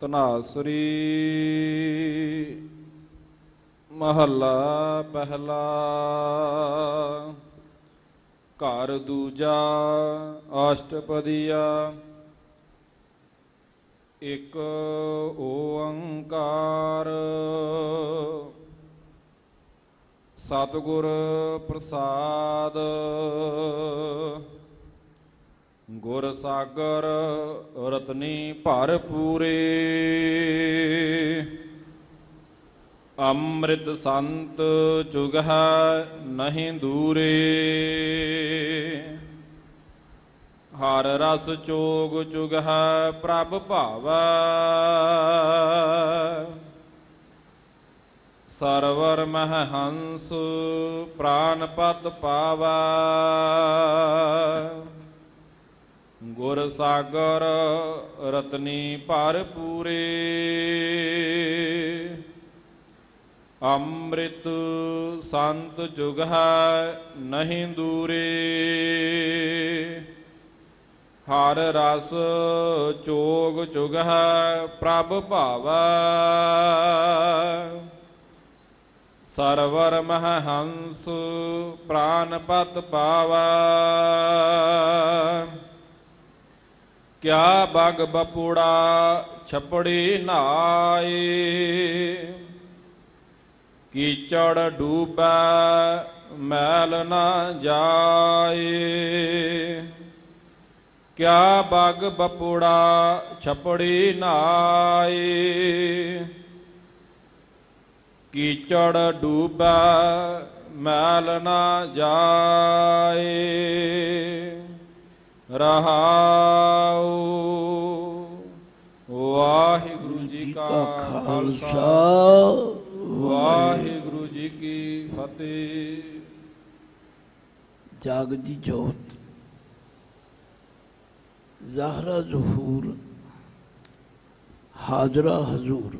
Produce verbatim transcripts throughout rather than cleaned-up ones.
ਧਨਾਸਰੀ ਮਹੱਲਾ ਪਹਿਲਾ। ਘਰ ਦੂਜਾ ਅਸ਼ਟਪਦੀਆ। ਇੱਕ ਓੰਕਾਰ ਸਤਿਗੁਰ ਪ੍ਰਸਾਦ। ਗੁਰ ਸਾਗਰ ਰਤਨੀ ਭਰ ਪੂਰੇ। ਅੰਮ੍ਰਿਤ ਸੰਤ ਜੁਗਹਿ ਨਹੀਂ ਦੂਰੇ। ਹਰ ਰਸ ਚੋਗ ਚੁਗਹਿ ਪ੍ਰਭ ਭਾਵੈ। ਸਰਵਰ ਮਹਿ ਹੰਸ ਪ੍ਰਾਨ ਪਤ ਪਾਵੈ। ਗੁਰ ਸਾਗਰ ਰਤਨੀ ਭਰ ਪੂਰੇ। ਅੰਮ੍ਰਿਤ ਸੰਤ ਜੁਗਹਿ ਨਹੀਂ ਦੂਰੇ। ਹਰ ਰਸ ਚੋਗ ਚੁਗਹਿ ਪ੍ਰਭ ਭਾਵੈ। ਸਰਵਰ ਮਹਿ ਹੰਸ ਪ੍ਰਾਨ ਪਤ ਪਾਵੈ। ਕਿਆ ਬਗ ਬਪੂੜਾ ਛਪੜੀ ਨਹਾਏ। ਕੀਚੜ ਡੂਬੈ ਮੈਲ ਨਾ ਜਾਏ। ਕਿਆ ਬਗ ਬਪੂੜਾ ਛਪੜੀ ਨਹਾਏ। ਕੀਚੜ ਡੂਬੈ ਮੈਲ ਨਾ ਜਾਏ। ਰਹਾਉ। ਵਾਹਿਗੁਰੂ ਜੀ ਕਾ ਖਾਲਸਾ ਵਾਹਿਗੁਰੂ ਜੀ ਕੀ ਫਤਿਹ। ਜਾਗਦੀ ਜੋਤ ਜ਼ਾਹਰਾ ਜ਼ਹੂਰ ਹਾਜ਼ਰਾ ਹਜ਼ੂਰ।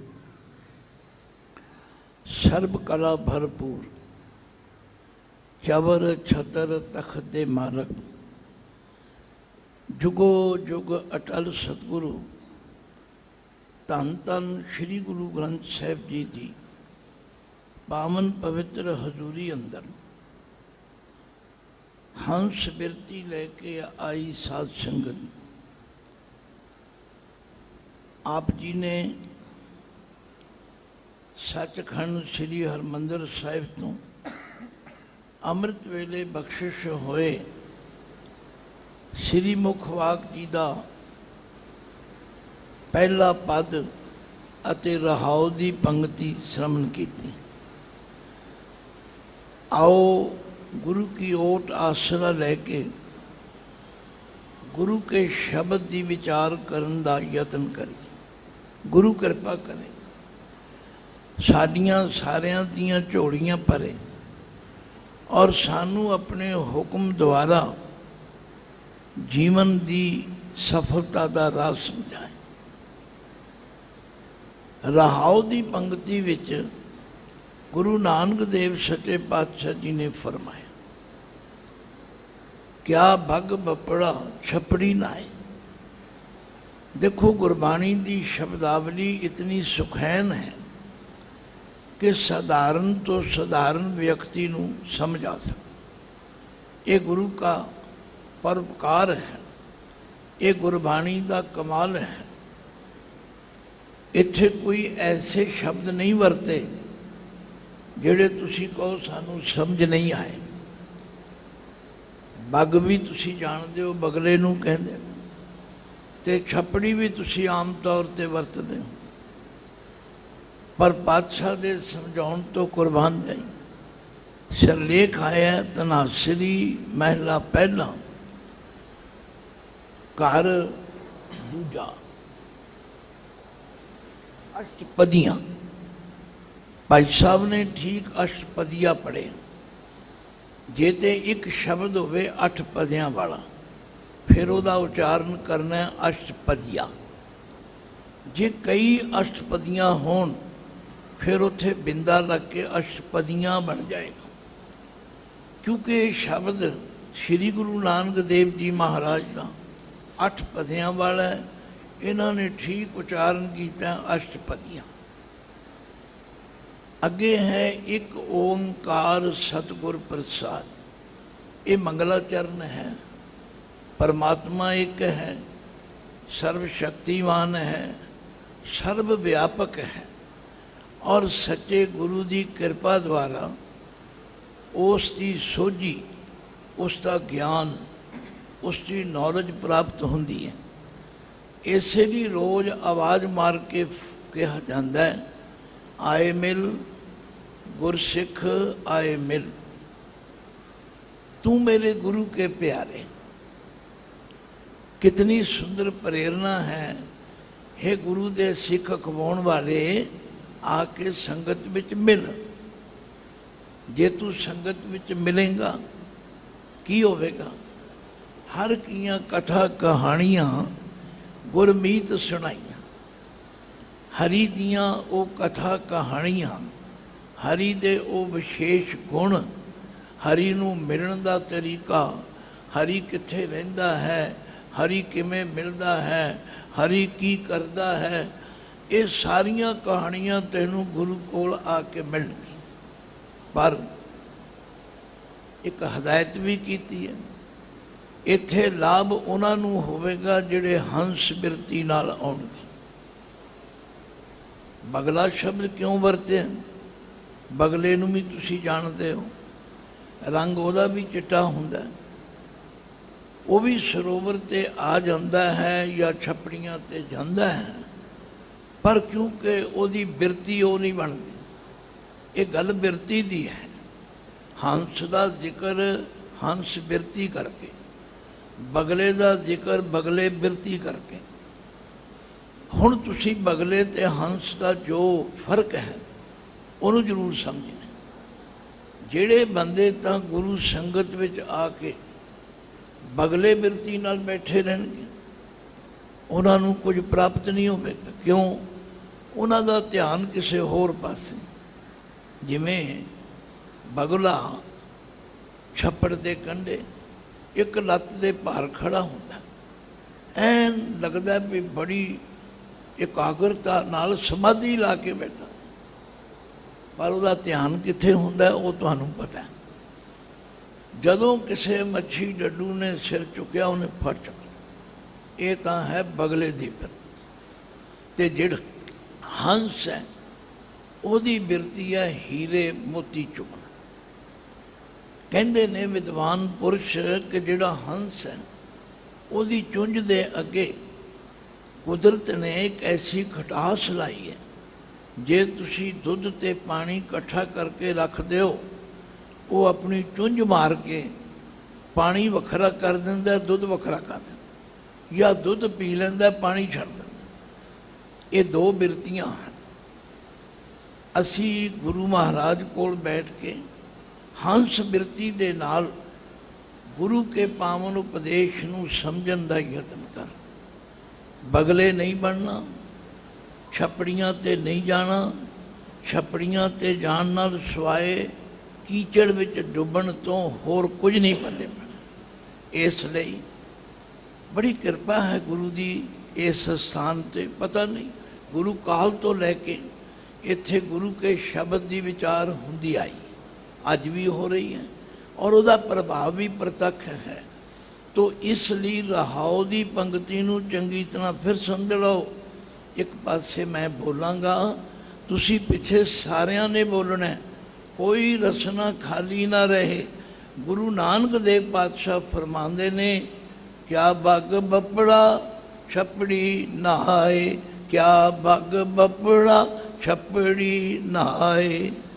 ਸਰਬ ਕਲਾ ਭਰਪੂਰ ਚਵਰ ਛਤਰ ਤਖਤ ਦੇ ਮਾਲਕ। ਜੁਗੋ ਜੁਗ ਅਟਲ ਸਤਿਗੁਰੂ ਧੰਨ ਧੰਨ ਸ਼੍ਰੀ ਗੁਰੂ ਗ੍ਰੰਥ ਸਾਹਿਬ ਜੀ ਦੀ ਪਾਵਨ ਪਵਿੱਤਰ ਹਜ਼ੂਰੀ ਅੰਦਰ ਹੰਸ ਬਿਰਤੀ ਲੈ ਕੇ ਆਈ ਸਾਧ ਸੰਗਤ। ਆਪ ਜੀ ਨੇ ਸੱਚਖੰਡ ਸ੍ਰੀ ਹਰਿਮੰਦਰ ਸਾਹਿਬ ਤੋਂ ਅੰਮ੍ਰਿਤ ਵੇਲੇ ਬਖਸ਼ਿਸ਼ ਹੋਏ ਸ੍ਰੀ ਮੁਖਵਾਕ ਜੀ ਦਾ ਪਹਿਲਾ ਪਦ ਅਤੇ ਰਹਾਉ ਦੀ ਪੰਕਤੀ ਸ਼ਰਮਣ ਕੀਤੀ। ਆਓ ਗੁਰੂ ਕੀ ਓਟ ਆਸਰਾ ਲੈ ਕੇ ਗੁਰੂ ਕੇ ਸ਼ਬਦ ਦੀ ਵਿਚਾਰ ਕਰਨ ਦਾ ਯਤਨ ਕਰੀਏ। ਗੁਰੂ ਕਿਰਪਾ ਕਰੇ, ਸਾਡੀਆਂ ਸਾਰਿਆਂ ਦੀਆਂ ਝੋਲੀਆਂ ਭਰੇ ਔਰ ਸਾਨੂੰ ਆਪਣੇ ਹੁਕਮ ਦੁਆਰਾ ਜੀਵਨ ਦੀ ਸਫਲਤਾ ਦਾ ਰਾਹ ਸਮਝਾਏ। ਰਹਾਉ ਦੀ ਪੰਕਤੀ ਵਿੱਚ ਗੁਰੂ ਨਾਨਕ ਦੇਵ ਸੱਚੇ ਪਾਤਸ਼ਾਹ ਜੀ ਨੇ ਫਰਮਾਇਆ, ਕਿਆ ਭਗ ਬਪੜਾ ਛਪੜੀ ਨਾਏ। ਦੇਖੋ, ਗੁਰਬਾਣੀ ਦੀ ਸ਼ਬਦਾਵਲੀ ਇਤਨੀ ਸੁਖੈਨ ਹੈ ਕਿ ਸਧਾਰਨ ਤੋਂ ਸਧਾਰਨ ਵਿਅਕਤੀ ਨੂੰ ਸਮਝ ਆ ਸਕਦਾ। ਇਹ ਗੁਰੂ का ਪਰਉਪਕਾਰ ਹੈ, ਇਹ ਗੁਰਬਾਣੀ ਦਾ ਕਮਾਲ ਹੈ। ਇੱਥੇ ਕੋਈ ਐਸੇ ਸ਼ਬਦ ਨਹੀਂ ਵਰਤੇ ਜਿਹੜੇ ਤੁਸੀਂ ਕਹੋ ਸਾਨੂੰ ਸਮਝ ਨਹੀਂ ਆਏ। ਬੱਗ ਵੀ ਤੁਸੀਂ ਜਾਣਦੇ ਹੋ, ਬਗਲੇ ਨੂੰ ਕਹਿੰਦੇ, ਤੇ ਛਪੜੀ ਵੀ ਤੁਸੀਂ ਆਮ ਤੌਰ 'ਤੇ ਵਰਤਦੇ ਹੋ, ਪਰ ਪਾਤਸ਼ਾਹ ਦੇ ਸਮਝਾਉਣ ਤੋਂ ਕੁਰਬਾਨ ਜਾਈ। ਸਿਰਲੇਖ ਆਇਆ ਧਨਾਸਰੀ ਮਹਿਲਾ ਪਹਿਲਾ ਘਰ ਦੂਜਾ ਅਸ਼ਟਪਦੀਆਂ। ਭਾਈ ਸਾਹਿਬ ਨੇ ਠੀਕ ਅਸ਼ਟਪਦੀਆਂ ਪੜ੍ਹੇ। ਜੇ ਤੇ ਇੱਕ ਸ਼ਬਦ ਹੋਵੇ ਅੱਠ ਪਦਿਆਂ ਵਾਲਾ, ਫਿਰ ਉਹਦਾ ਉਚਾਰਨ ਕਰਨਾ ਅਸ਼ਟਪਦੀਆਂ। ਜੇ ਕਈ ਅਸ਼ਟਪਦੀਆਂ ਹੋਣ ਫਿਰ ਉੱਥੇ ਬਿੰਦਾ ਲੱਗ ਕੇ ਅਸ਼ਟਪਦੀਆਂ ਬਣ ਜਾਏਗਾ। ਕਿਉਂਕਿ ਇਹ ਸ਼ਬਦ ਸ਼੍ਰੀ ਗੁਰੂ ਨਾਨਕ ਦੇਵ ਜੀ ਮਹਾਰਾਜ ਦਾ ਅੱਠ ਪਦਿਆਂ ਵਾਲਾ ਹੈ। ਇਹਨਾਂ ਨੇ ਠੀਕ ਉਚਾਰਨ ਕੀਤਾ ਅਸ਼ਟਪਦੀਆਂ। ਅੱਗੇ ਹੈ ਇੱਕ ਓੰਕਾਰ ਸਤਿਗੁਰ ਪ੍ਰਸਾਦ। ਇਹ ਮੰਗਲਾਚਰਨ ਹੈ। परमात्मा एक है, सर्व शक्तिवान है, सर्व व्यापक है और सच्चे गुरु की कृपा द्वारा उसकी सोझी, उसका ज्ञान, उसकी नॉलेज प्राप्त होती है। इसे लिए रोज़ आवाज़ मार के कहा जाता है, आए मिल गुरसिख आए मिल, तू मेरे गुरु के प्यारे। कितनी सुंदर प्रेरणा है। हे गुरु दे सिख अखवाउण वाले, आके संगत विच मिल। जे तू संगत विच मिलेगा की होवेगा? हर कीयां कथा कहानियां गुरमीत सुनाइयां। हरि दियां ओ कथा कहानियां, हरि दे ओ विशेष गुण, हरि नूं मिलण दा तरीका, हरि कित्थे रहिंदा है, हरि किवें मिलदा है, हरि की करदा है, ये सारियां कहानियां तैनूं गुरु कोल आके मिलणगी। पर एक हदायत भी कीती है, इत्थे लाभ उन्हां नूं होवेगा जिहड़े हंस बिरती नाल आउणगे। बगला शब्द क्यों वरते? बगले नूं भी तुसीं जाणदे हो, रंग उहदा भी चिट्टा हुंदा है, वो भी सरोवर ते आ जाता है या छपड़ियां ते जाता है, पर क्योंकि उसकी बिरती वो नहीं बनती। ये गल बिरती दी है। हंस का जिक्र हंस बिरती करके, बगले का जिक्र बगले बिरती करके। हुण तुसी बगले ते हंस का जो फर्क है उन्होंने जरूर समझना। जिहड़े बंदे तां गुरु संगत विच आके बगले बिरती नाल बैठे रहणगे, उन्हां नूं कुछ प्राप्त नहीं होवेगा। क्यों? उन्हां दा ध्यान किसी होर पासे। जिवें बगला छप्पड़ दे कंढे एक लत्त दे भार खड़ा हुंदा, ऐन लगदा भी बड़ी एकाग्रता नाल समाधि ला के बैठा, पर उहदा ध्यान कित्थे हुंदा वो तुहानूं पता है। जदों किसी मच्छी डड्डू ने सिर चुकिया उन्हें फड़ चुका, ये तां है बगले दी बिरती। ते जिहड़ा हंस है ਉਹਦੀ ਬਿਰਤੀ है हीरे मोती चुकना। कहते ने विद्वान पुरुष कि जिहड़ा हंस है ਉਹਦੀ चुंझ दे अगे कुदरत ने एक ऐसी खटास लाई है, जे तुसी दुध ते पानी इकट्ठा करके रख दिओ, वो अपनी चुंझ मार के पानी वखरा कर दिंदा, दुध वखरा कर दिंदा, या दुध पी लैंदा पानी छड्ड दिंदा। ये दो बिरतियां हैं। असी गुरु महाराज कोल बैठ के हंस बिरती दे नाल गुरु के पावन उपदेश नूं समझण दा यतन कर। बगले नहीं बनना, छपड़ियां ते नहीं जाना। छपड़ियां ते जाण नाल सवाए कीचड़ विच डुबण तो होर कुछ नहीं पल्ले पैना। इसलिए बड़ी कृपा है गुरु की इस स्थान ते। पता नहीं गुरु काल तो लैके इत्थे गुरु के शब्द की विचार हुंदी आई, अज भी हो रही है और उसका प्रभाव भी प्रत्यक्ष है। तो इसलिए रहाओ की पंक्ति नूं चंगी तरह फिर समझ लो। एक पासे मैं बोलांगा, तुसी पिछे सारियां ने बोलना है, कोई रसना खाली ना रहे। गुरु नानक देव पातशाह फरमांदे ने, क्या बग बपड़ा छपड़ी नहाए, क्या बग बपड़ा छपड़ी नहाए।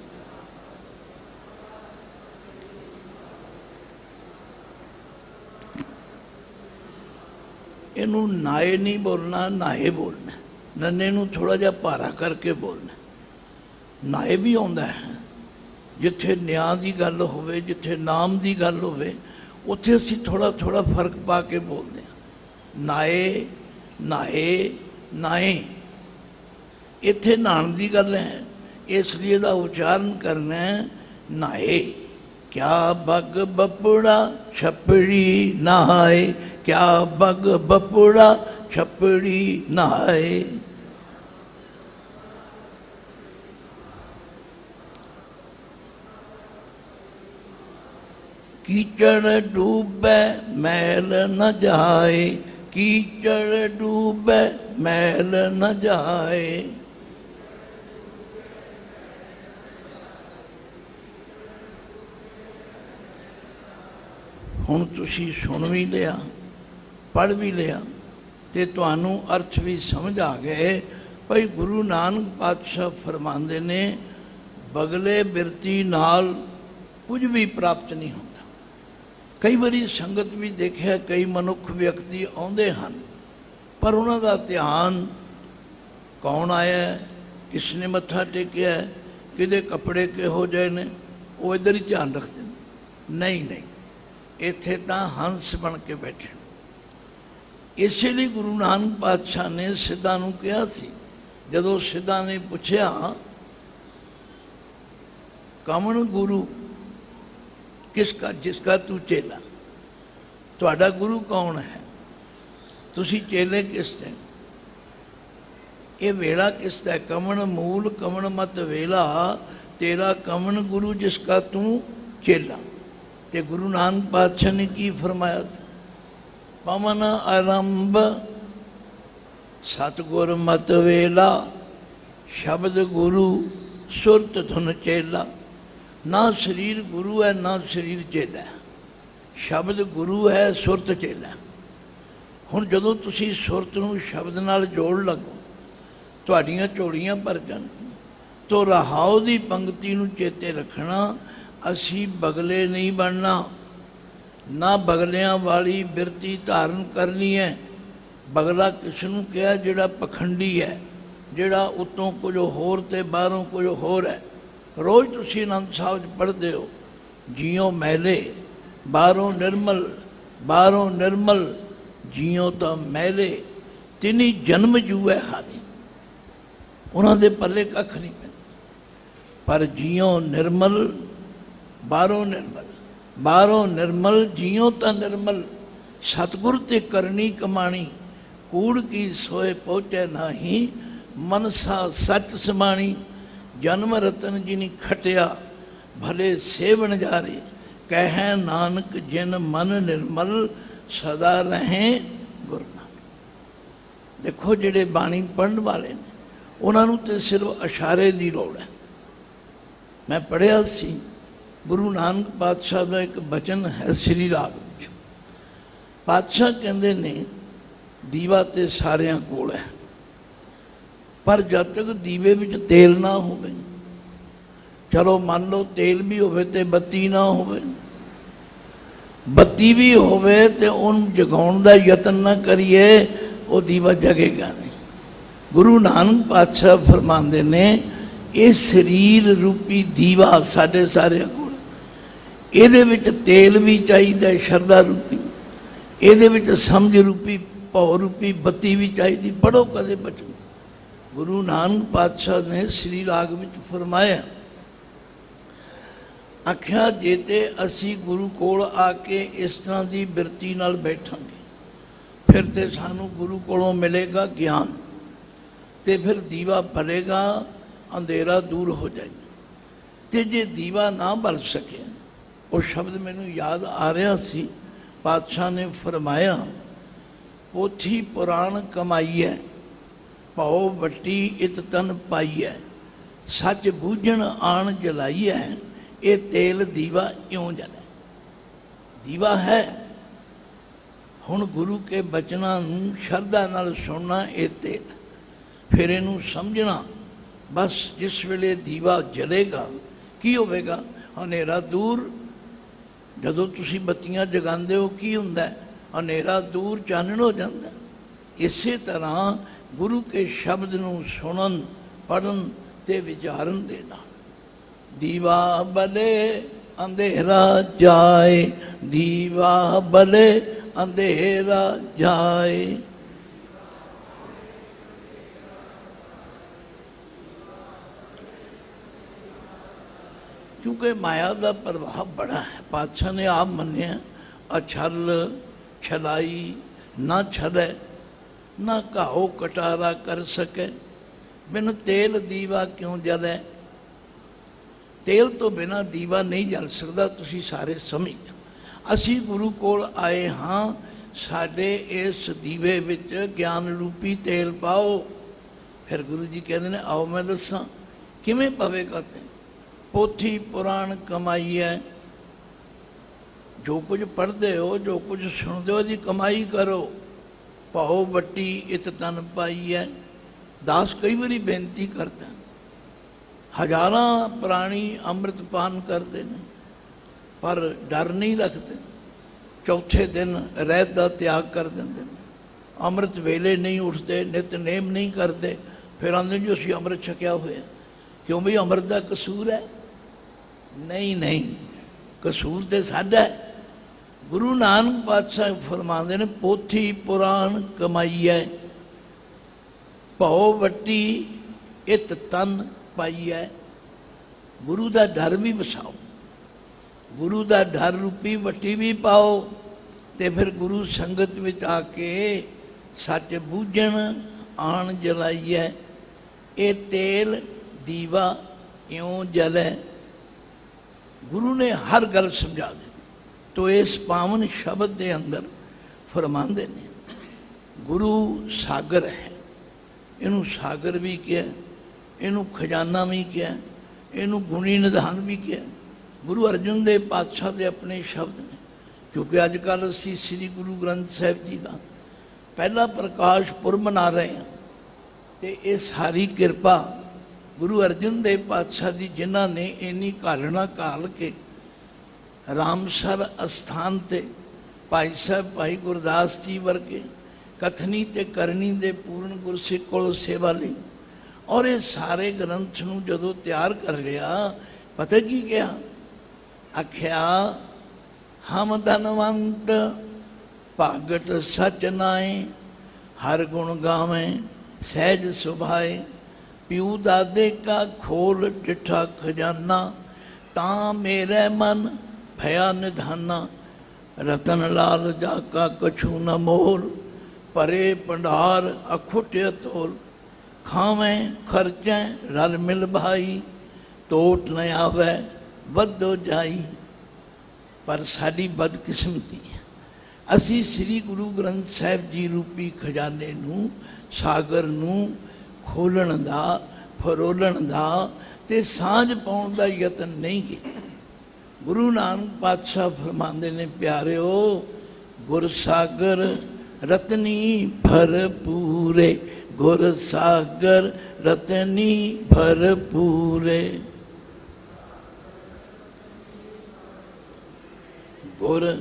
इनू नाए नहीं बोलना, नाए बोलना। नन्ने नू थोड़ा जा भारा करके बोलना। नाए भी आउंदा है, जिथे न्याय की गल होवे, जिथे नाम की गल होवे, उत्थे असीं थोड़ा थोड़ा फर्क पा के बोलते हैं। नाए नाए नाए, इत्थे नहाण की गल है, इसलिए इसका उच्चारण करना है नाए। क्या बग बपुड़ा छपड़ी नहाए, क्या बग बपुड़ा छपड़ी नहाए। कीचड़ डूबे मैल न जाए, कीचड़ डूबे मैल न जाए। ਹੁਣ ਤੁਸੀਂ ਸੁਣ ਵੀ ਲਿਆ, ਪੜ੍ਹ ਵੀ ਲਿਆ ਤੇ ਤੁਹਾਨੂੰ ਅਰਥ ਵੀ ਸਮਝ ਆ ਗਏ। ਭਾਈ ਗੁਰੂ ਨਾਨਕ ਪਾਤਸ਼ਾਹ ਫਰਮਾਉਂਦੇ ਨੇ ਬਗਲੇ ਬਿਰਤੀ ਨਾਲ ਕੁਝ ਵੀ ਪ੍ਰਾਪਤ ਨਹੀਂ ਹੁੰਦਾ। ਕਈ ਵਾਰੀ ਸੰਗਤ ਵੀ ਦੇਖਿਆ, ਕਈ ਮਨੁੱਖ ਵਿਅਕਤੀ ਆਉਂਦੇ ਹਨ, ਪਰ ਉਹਨਾਂ ਦਾ ਧਿਆਨ ਕੌਣ ਆਇਆ, ਕਿਸ ਨੇ ਮੱਥਾ ਟੇਕਿਆ, ਕਿਹਦੇ ਕੱਪੜੇ ਕਿਹੋ ਜਿਹੇ ਨੇ, ਉਹ ਇੱਧਰ ਹੀ ਧਿਆਨ ਰੱਖਦੇ ਨੇ। ਨਹੀਂ ਨਹੀਂ, ਇੱਥੇ ਤਾਂ ਹੰਸ ਬਣ ਕੇ ਬੈਠੇ। ਇਸੇ ਲਈ ਗੁਰੂ ਨਾਨਕ ਪਾਤਸ਼ਾਹ ਨੇ ਸਿੱਧਾਂ ਨੂੰ ਕਿਹਾ ਸੀ, ਜਦੋਂ ਸਿੱਧਾਂ ਨੇ ਪੁੱਛਿਆ ਕਮਨ ਗੁਰੂ ਕਿਸਕਾ ਜਿਸਕਾ ਤੂੰ ਚੇਲਾ, ਤੁਹਾਡਾ ਗੁਰੂ ਕੌਣ ਹੈ, ਤੁਸੀਂ ਚੇਲੇ ਕਿਸ ਦੇ, ਇਹ ਵੇਲਾ ਕਿਸ ਦਾ, ਕਮਨ ਮੂਲ ਕਮਨ ਮਤ ਵੇਲਾ, ਤੇਰਾ ਕਮਨ ਗੁਰੂ ਜਿਸਕਾ ਤੂੰ ਚੇਲਾ। ਤੇ ਗੁਰੂ ਨਾਨਕ ਪਾਤਸ਼ਾਹ ਨੇ ਕੀ ਫਰਮਾਇਆ, ਪਵਨ ਆਰੰਭ ਸਤਿਗੁਰ ਮਤ ਵੇਲਾ, ਸ਼ਬਦ ਗੁਰੂ ਸੁਰਤ ਧੁਨ ਚੇਲਾ। ਨਾ ਸਰੀਰ ਗੁਰੂ ਹੈ, ਨਾ ਸਰੀਰ ਚੇਲਾ, ਸ਼ਬਦ ਗੁਰੂ ਹੈ, ਸੁਰਤ ਚੇਲਾ। ਹੁਣ ਜਦੋਂ ਤੁਸੀਂ ਸੁਰਤ ਨੂੰ ਸ਼ਬਦ ਨਾਲ ਜੋੜ ਲੱਗੋ, ਤੁਹਾਡੀਆਂ ਝੋਲੀਆਂ ਭਰ ਜਾਣਗੀਆਂ। ਤੋ ਰਹਾਉ ਦੀ ਪੰਕਤੀ ਨੂੰ ਚੇਤੇ ਰੱਖਣਾ, ਅਸੀਂ ਬਗਲੇ ਨਹੀਂ ਬਣਨਾ, ਨਾ ਬਗਲਿਆਂ ਵਾਲੀ ਬਿਰਤੀ ਧਾਰਨ ਕਰਨੀ ਹੈ। ਬਗਲਾ ਕਿਸ ਨੂੰ ਕਿਹਾ, ਜਿਹੜਾ ਪਖੰਡੀ ਹੈ, ਜਿਹੜਾ ਉੱਤੋਂ ਕੁਝ ਹੋਰ ਤੇ ਬਾਹਰੋਂ ਕੁਝ ਹੋਰ ਹੈ। ਰੋਜ਼ ਤੁਸੀਂ ਆਨੰਦ ਸਾਹਿਬ 'ਚ ਪੜ੍ਹਦੇ ਹੋ, ਜੀਓ ਮੈਲੇ ਬਾਹਰੋਂ ਨਿਰਮਲ, ਬਾਹਰੋਂ ਨਿਰਮਲ ਜੀਓ ਤਾਂ ਮੈਲੇ, ਤਿਨੀ ਜਨਮ ਜੂਐ ਹਾਰੀ। ਉਹਨਾਂ ਦੇ ਪੱਲੇ ਕੱਖ ਨਹੀਂ ਪੈਂਦਾ, ਪਰ ਜੀਓ ਨਿਰਮਲ ਬਾਹਰੋਂ ਨਿਰਮਲ, ਬਾਹਰੋਂ ਨਿਰਮਲ ਜੀਓ ਤਾਂ ਨਿਰਮਲ। ਸਤਿਗੁਰ ਤੇ ਕਰਨੀ ਕਮਾਣੀ, ਕੂੜ ਕੀ ਸੋਏ ਪਹੁੰਚੇ ਨਾਹੀ, ਮਨਸਾ ਸੱਚ ਸਮਾਣੀ। ਜਨਮ ਰਤਨ ਜਿਨੀ ਖਟਿਆ, ਭਲੇ ਸੇਵਨ ਜਾਰੇ, ਕਹਿ ਨਾਨਕ ਜਿਨ ਮਨ ਨਿਰਮਲ, ਸਦਾ ਰਹੇ ਗੁਰ ਨਾਨਕ। ਦੇਖੋ ਜਿਹੜੇ ਬਾਣੀ ਪੜ੍ਹਨ ਵਾਲੇ ਨੇ, ਉਹਨਾਂ ਨੂੰ ਤੇ ਸਿਰਫ ਇਸ਼ਾਰੇ ਦੀ ਲੋੜ ਹੈ। ਮੈਂ ਪੜ੍ਹਿਆ ਸੀ ਗੁਰੂ ਨਾਨਕ ਪਾਤਸ਼ਾਹ ਦਾ ਇੱਕ ਬਚਨ ਹੈ ਸ੍ਰੀ ਰਾਗ ਵਿੱਚ। ਪਾਤਸ਼ਾਹ ਕਹਿੰਦੇ ਨੇ ਦੀਵਾ ਤੇ ਸਾਰਿਆਂ ਕੋਲ ਹੈ, ਪਰ ਜਦ ਤੱਕ ਦੀਵੇ ਵਿੱਚ ਤੇਲ ਨਾ ਹੋਵੇ, ਚਲੋ ਮੰਨ ਲਓ ਤੇਲ ਵੀ ਹੋਵੇ ਤੇ ਬੱਤੀ ਨਾ ਹੋਵੇ, ਬੱਤੀ ਵੀ ਹੋਵੇ ਤੇ ਉਹਨੂੰ ਜਗਾਉਣ ਦਾ ਯਤਨ ਨਾ ਕਰੀਏ, ਉਹ ਦੀਵਾ ਜਗੇਗਾ ਨਹੀਂ। ਗੁਰੂ ਨਾਨਕ ਪਾਤਸ਼ਾਹ ਫਰਮਾਉਂਦੇ ਨੇ ਇਹ ਸਰੀਰ ਰੂਪੀ ਦੀਵਾ ਸਾਡੇ ਸਾਰਿਆਂ ਕੋਲ, ਇਹਦੇ ਵਿੱਚ ਤੇਲ ਵੀ ਚਾਹੀਦਾ ਸ਼ਰਧਾ ਰੂਪੀ, ਇਹਦੇ ਵਿੱਚ ਸਮਝ ਰੂਪੀ ਭਉ ਰੂਪੀ ਬੱਤੀ ਵੀ ਚਾਹੀਦੀ। ਪੜ੍ਹੋ ਕਦੇ ਬਚਨ। ਗੁਰੂ ਨਾਨਕ ਪਾਤਸ਼ਾਹ ਨੇ ਸ੍ਰੀ ਰਾਗ ਵਿੱਚ ਫਰਮਾਇਆ, ਆਖਿਆ ਜੇ ਤੇ ਅਸੀਂ ਗੁਰੂ ਕੋਲ ਆ ਕੇ ਇਸ ਤਰ੍ਹਾਂ ਦੀ ਬਿਰਤੀ ਨਾਲ ਬੈਠਾਂਗੇ, ਫਿਰ ਤੇ ਸਾਨੂੰ ਗੁਰੂ ਕੋਲੋਂ ਮਿਲੇਗਾ ਗਿਆਨ, ਤੇ ਫਿਰ ਦੀਵਾ ਬਲੇਗਾ, ਅੰਧੇਰਾ ਦੂਰ ਹੋ ਜਾਏਗਾ। ਤੇ ਜੇ ਦੀਵਾ ਨਾ ਬਲ ਸਕੇ, ਉਹ ਸ਼ਬਦ ਮੈਨੂੰ ਯਾਦ ਆ ਰਿਹਾ ਸੀ, ਪਾਤਸ਼ਾਹ ਨੇ ਫਰਮਾਇਆ, ਪੋਥੀ ਪੁਰਾਣ ਕਮਾਈਐ, ਭਉ ਵੱਟੀ ਇਤ ਤਨ ਪਾਈਐ, ਸੱਚ ਬੂਝਣ ਆਣ ਜਲਾਈਐ, ਇਹ ਤੇਲ ਦੀਵਾ ਇਉਂ ਜਲੇ। ਦੀਵਾ ਹੈ। ਹੁਣ ਗੁਰੂ ਕੇ ਬਚਨਾਂ ਨੂੰ ਸ਼ਰਧਾ ਨਾਲ ਸੁਣਨਾ, ਇਹ ਤੇਲ, ਫਿਰ ਇਹਨੂੰ ਸਮਝਣਾ। ਬਸ ਜਿਸ ਵੇਲੇ ਦੀਵਾ ਜਲੇਗਾ ਕੀ ਹੋਵੇਗਾ, ਹਨੇਰਾ ਦੂਰ। ਜਦੋਂ ਤੁਸੀਂ ਬੱਤੀਆਂ ਜਗਾਉਂਦੇ ਹੋ ਕੀ ਹੁੰਦਾ, ਹਨੇਰਾ ਦੂਰ ਚਾਨਣ ਹੋ ਜਾਂਦਾ। ਇਸੇ ਤਰ੍ਹਾਂ ਗੁਰੂ ਕੇ ਸ਼ਬਦ ਨੂੰ ਸੁਣਨ, ਪੜ੍ਹਨ ਤੇ ਵਿਚਾਰਨ ਦੇ ਨਾਲ ਦੀਵਾ ਬਲੇ ਅੰਧੇਰਾ ਜਾਏ, ਦੀਵਾ ਬਲੇ ਅੰਧੇਰਾ ਜਾਏ। ਕਿਉਂਕਿ ਮਾਇਆ ਦਾ ਪ੍ਰਭਾਵ ਬੜਾ ਹੈ। ਪਾਤਸ਼ਾਹ ਨੇ ਆਪ ਮੰਨਿਆ, ਅਛਲ ਛਲਾਈ ਨਾ ਛਲੇ, ਨਾ ਘਾਓ ਕਟਾਰਾ ਕਰ ਸਕੇ, ਬਿਨ ਤੇਲ ਦੀਵਾ ਕਿਉਂ ਜਲੈ। ਤੇਲ ਤੋਂ ਬਿਨਾਂ ਦੀਵਾ ਨਹੀਂ ਜਲ ਸਕਦਾ, ਤੁਸੀਂ ਸਾਰੇ ਸਮਝ। ਅਸੀਂ ਗੁਰੂ ਕੋਲ ਆਏ ਹਾਂ, ਸਾਡੇ ਇਸ ਦੀਵੇ ਵਿੱਚ ਗਿਆਨ ਰੂਪੀ ਤੇਲ ਪਾਓ। ਫਿਰ ਗੁਰੂ ਜੀ ਕਹਿੰਦੇ ਨੇ ਆਓ ਮੈਂ ਦੱਸਾਂ ਕਿਵੇਂ ਪਵੇਗਾ। ਤੇ ਪੋਥੀ ਪੁਰਾਣ ਕਮਾਈ ਹੈ, ਜੋ ਕੁਝ ਪੜ੍ਹਦੇ ਹੋ, ਜੋ ਕੁਝ ਸੁਣਦੇ ਹੋ, ਇਹਦੀ ਕਮਾਈ ਕਰੋ। ਭਾਉ ਵੱਟੀ ਇਤ ਤਨ ਪਾਈ ਹੈ। ਦਾਸ ਕਈ ਵਾਰੀ ਬੇਨਤੀ ਕਰਦਾ, ਹਜ਼ਾਰਾਂ ਪ੍ਰਾਣੀ ਅੰਮ੍ਰਿਤ ਪਾਨ ਕਰਦੇ ਨੇ ਪਰ ਡਰ ਨਹੀਂ ਰੱਖਦੇ। ਚੌਥੇ ਦਿਨ ਰਹਿਤ ਦਾ ਤਿਆਗ ਕਰ ਦਿੰਦੇ ਨੇ, ਅੰਮ੍ਰਿਤ ਵੇਲੇ ਨਹੀਂ ਉੱਠਦੇ, ਨਿਤਨੇਮ ਨਹੀਂ ਕਰਦੇ। ਫਿਰ ਆਂਦੇ ਜੀ ਅਸੀਂ ਅੰਮ੍ਰਿਤ ਛਕਿਆ ਹੋਇਆ। ਕਿਉਂ ਬਈ ਅੰਮ੍ਰਿਤ ਦਾ ਕਸੂਰ ਹੈ? ਨਹੀਂ ਨਹੀਂ, ਕਸੂਰ ਤੇ ਸਾਡਾ ਹੈ। ਗੁਰੂ ਨਾਨਕ ਪਾਤਸ਼ਾਹ ਫਰਮਾਉਂਦੇ ਨੇ ਪੋਥੀ ਪੁਰਾਣ ਕਮਾਈਐ, ਭਉ ਵੱਟੀ ਇਤ ਤਨ ਪਾਈਐ। ਗੁਰੂ ਦਾ ਡਰ ਵੀ ਵਸਾਓ, ਗੁਰੂ ਦਾ ਡਰ ਰੂਪੀ ਵੱਟੀ ਵੀ ਪਾਓ, ਤੇ ਫਿਰ ਗੁਰੂ ਸੰਗਤ ਵਿੱਚ ਆ ਕੇ ਸੱਚ ਬੂਝਣ ਆਣ ਜਲਾਈਐ। ਇਹ ਤੇਲ ਦੀਵਾ ਇਉਂ ਜਲੈ। ਗੁਰੂ ਨੇ ਹਰ ਗੱਲ ਸਮਝਾ ਦਿੱਤੀ। ਤੋ ਇਸ ਪਾਵਨ ਸ਼ਬਦ ਦੇ ਅੰਦਰ ਫਰਮਾਉਂਦੇ ਨੇ ਗੁਰੂ ਸਾਗਰ ਹੈ। ਇਹਨੂੰ ਸਾਗਰ ਵੀ ਕਿਹਾ, ਇਹਨੂੰ ਖਜ਼ਾਨਾ ਵੀ ਕਿਹਾ, ਇਹਨੂੰ ਗੁਣੀ ਨਿਧਾਨ ਵੀ ਕਿਹਾ। ਗੁਰੂ ਅਰਜਨ ਦੇਵ ਪਾਤਸ਼ਾਹ ਦੇ ਆਪਣੇ ਸ਼ਬਦ ਨੇ। ਕਿਉਂਕਿ ਅੱਜ ਕੱਲ੍ਹ ਅਸੀਂ ਸ੍ਰੀ ਗੁਰੂ ਗ੍ਰੰਥ ਸਾਹਿਬ ਜੀ ਦਾ ਪਹਿਲਾ ਪ੍ਰਕਾਸ਼ ਪੁਰਬ ਮਨਾ ਰਹੇ ਹਾਂ, ਅਤੇ ਇਹ ਸਾਰੀ ਕਿਰਪਾ ਗੁਰੂ ਅਰਜਨ ਦੇਵ ਪਾਤਸ਼ਾਹ ਦੀ, ਜਿਨ੍ਹਾਂ ਨੇ ਇੰਨੀ ਘਾਲਣਾ ਘਾਲ ਕੇ ਰਾਮਸਰ ਅਸਥਾਨ 'ਤੇ ਭਾਈ ਸਾਹਿਬ ਭਾਈ ਗੁਰਦਾਸ ਜੀ ਵਰਗੇ ਕਥਨੀ ਅਤੇ ਕਰਨੀ ਦੇ ਪੂਰਨ ਗੁਰਸਿੱਖ ਕੋਲੋਂ ਸੇਵਾ ਲਈ, ਔਰ ਇਹ ਸਾਰੇ ਗ੍ਰੰਥ ਨੂੰ ਜਦੋਂ ਤਿਆਰ ਕਰ ਲਿਆ, ਪਤਾ ਕੀ ਕਿਹਾ? ਆਖਿਆ ਹਮ ਧਨਵੰਤ ਭਾਗਟ ਸਚ ਨਾਏ, ਹਰ ਗੁਣ ਗਾਵੇਂ ਸਹਿਜ ਸੁਭਾਏ। ਪਿਉ ਦਾਦੇ ਕਾ ਖੋਲ ਡਿਠਾ ਖਜ਼ਾਨਾ, ਤਾਂ ਮੇਰੇ ਮਨ ਭਇਆ ਨਿਧਾਨਾ। ਰਤਨ ਲਾਲ ਜਾ ਕਾ ਕਛੂ ਨ ਮੋਲ, ਭਰੇ ਭੰਡਾਰ ਅਖੁੱਟ ਅਤੋਲ। ਖਾਵੇਂ ਖਰਚੈ ਰਲ ਮਿਲ ਭਾਈ, ਤੋਟ ਨ ਆਵੈ ਵੱਧੋ ਜਾਈ। ਪਰ ਸਾਡੀ ਬਦਕਿਸਮਤੀ ਹੈ, ਅਸੀਂ ਸ੍ਰੀ ਗੁਰੂ ਗ੍ਰੰਥ ਸਾਹਿਬ ਜੀ ਰੂਪੀ ਖਜ਼ਾਨੇ ਨੂੰ, ਸਾਗਰ ਨੂੰ ਖੋਲ੍ਹਣ ਦਾ, ਫਰੋਲਣ ਦਾ ਅਤੇ ਸਾਂਝ ਪਾਉਣ ਦਾ ਯਤਨ ਨਹੀਂ ਕੀਤਾ। ਗੁਰੂ ਨਾਨਕ ਪਾਤਸ਼ਾਹ ਫਰਮਾਉਂਦੇ ਨੇ ਪਿਆਰਿਓ, ਗੁਰ ਸਾਗਰ ਰਤਨੀ ਭਰਪੂਰੇ, ਗੁਰ ਸਾਗਰ ਰਤਨੀ ਭਰਪੂਰੇ। ਗੁਰ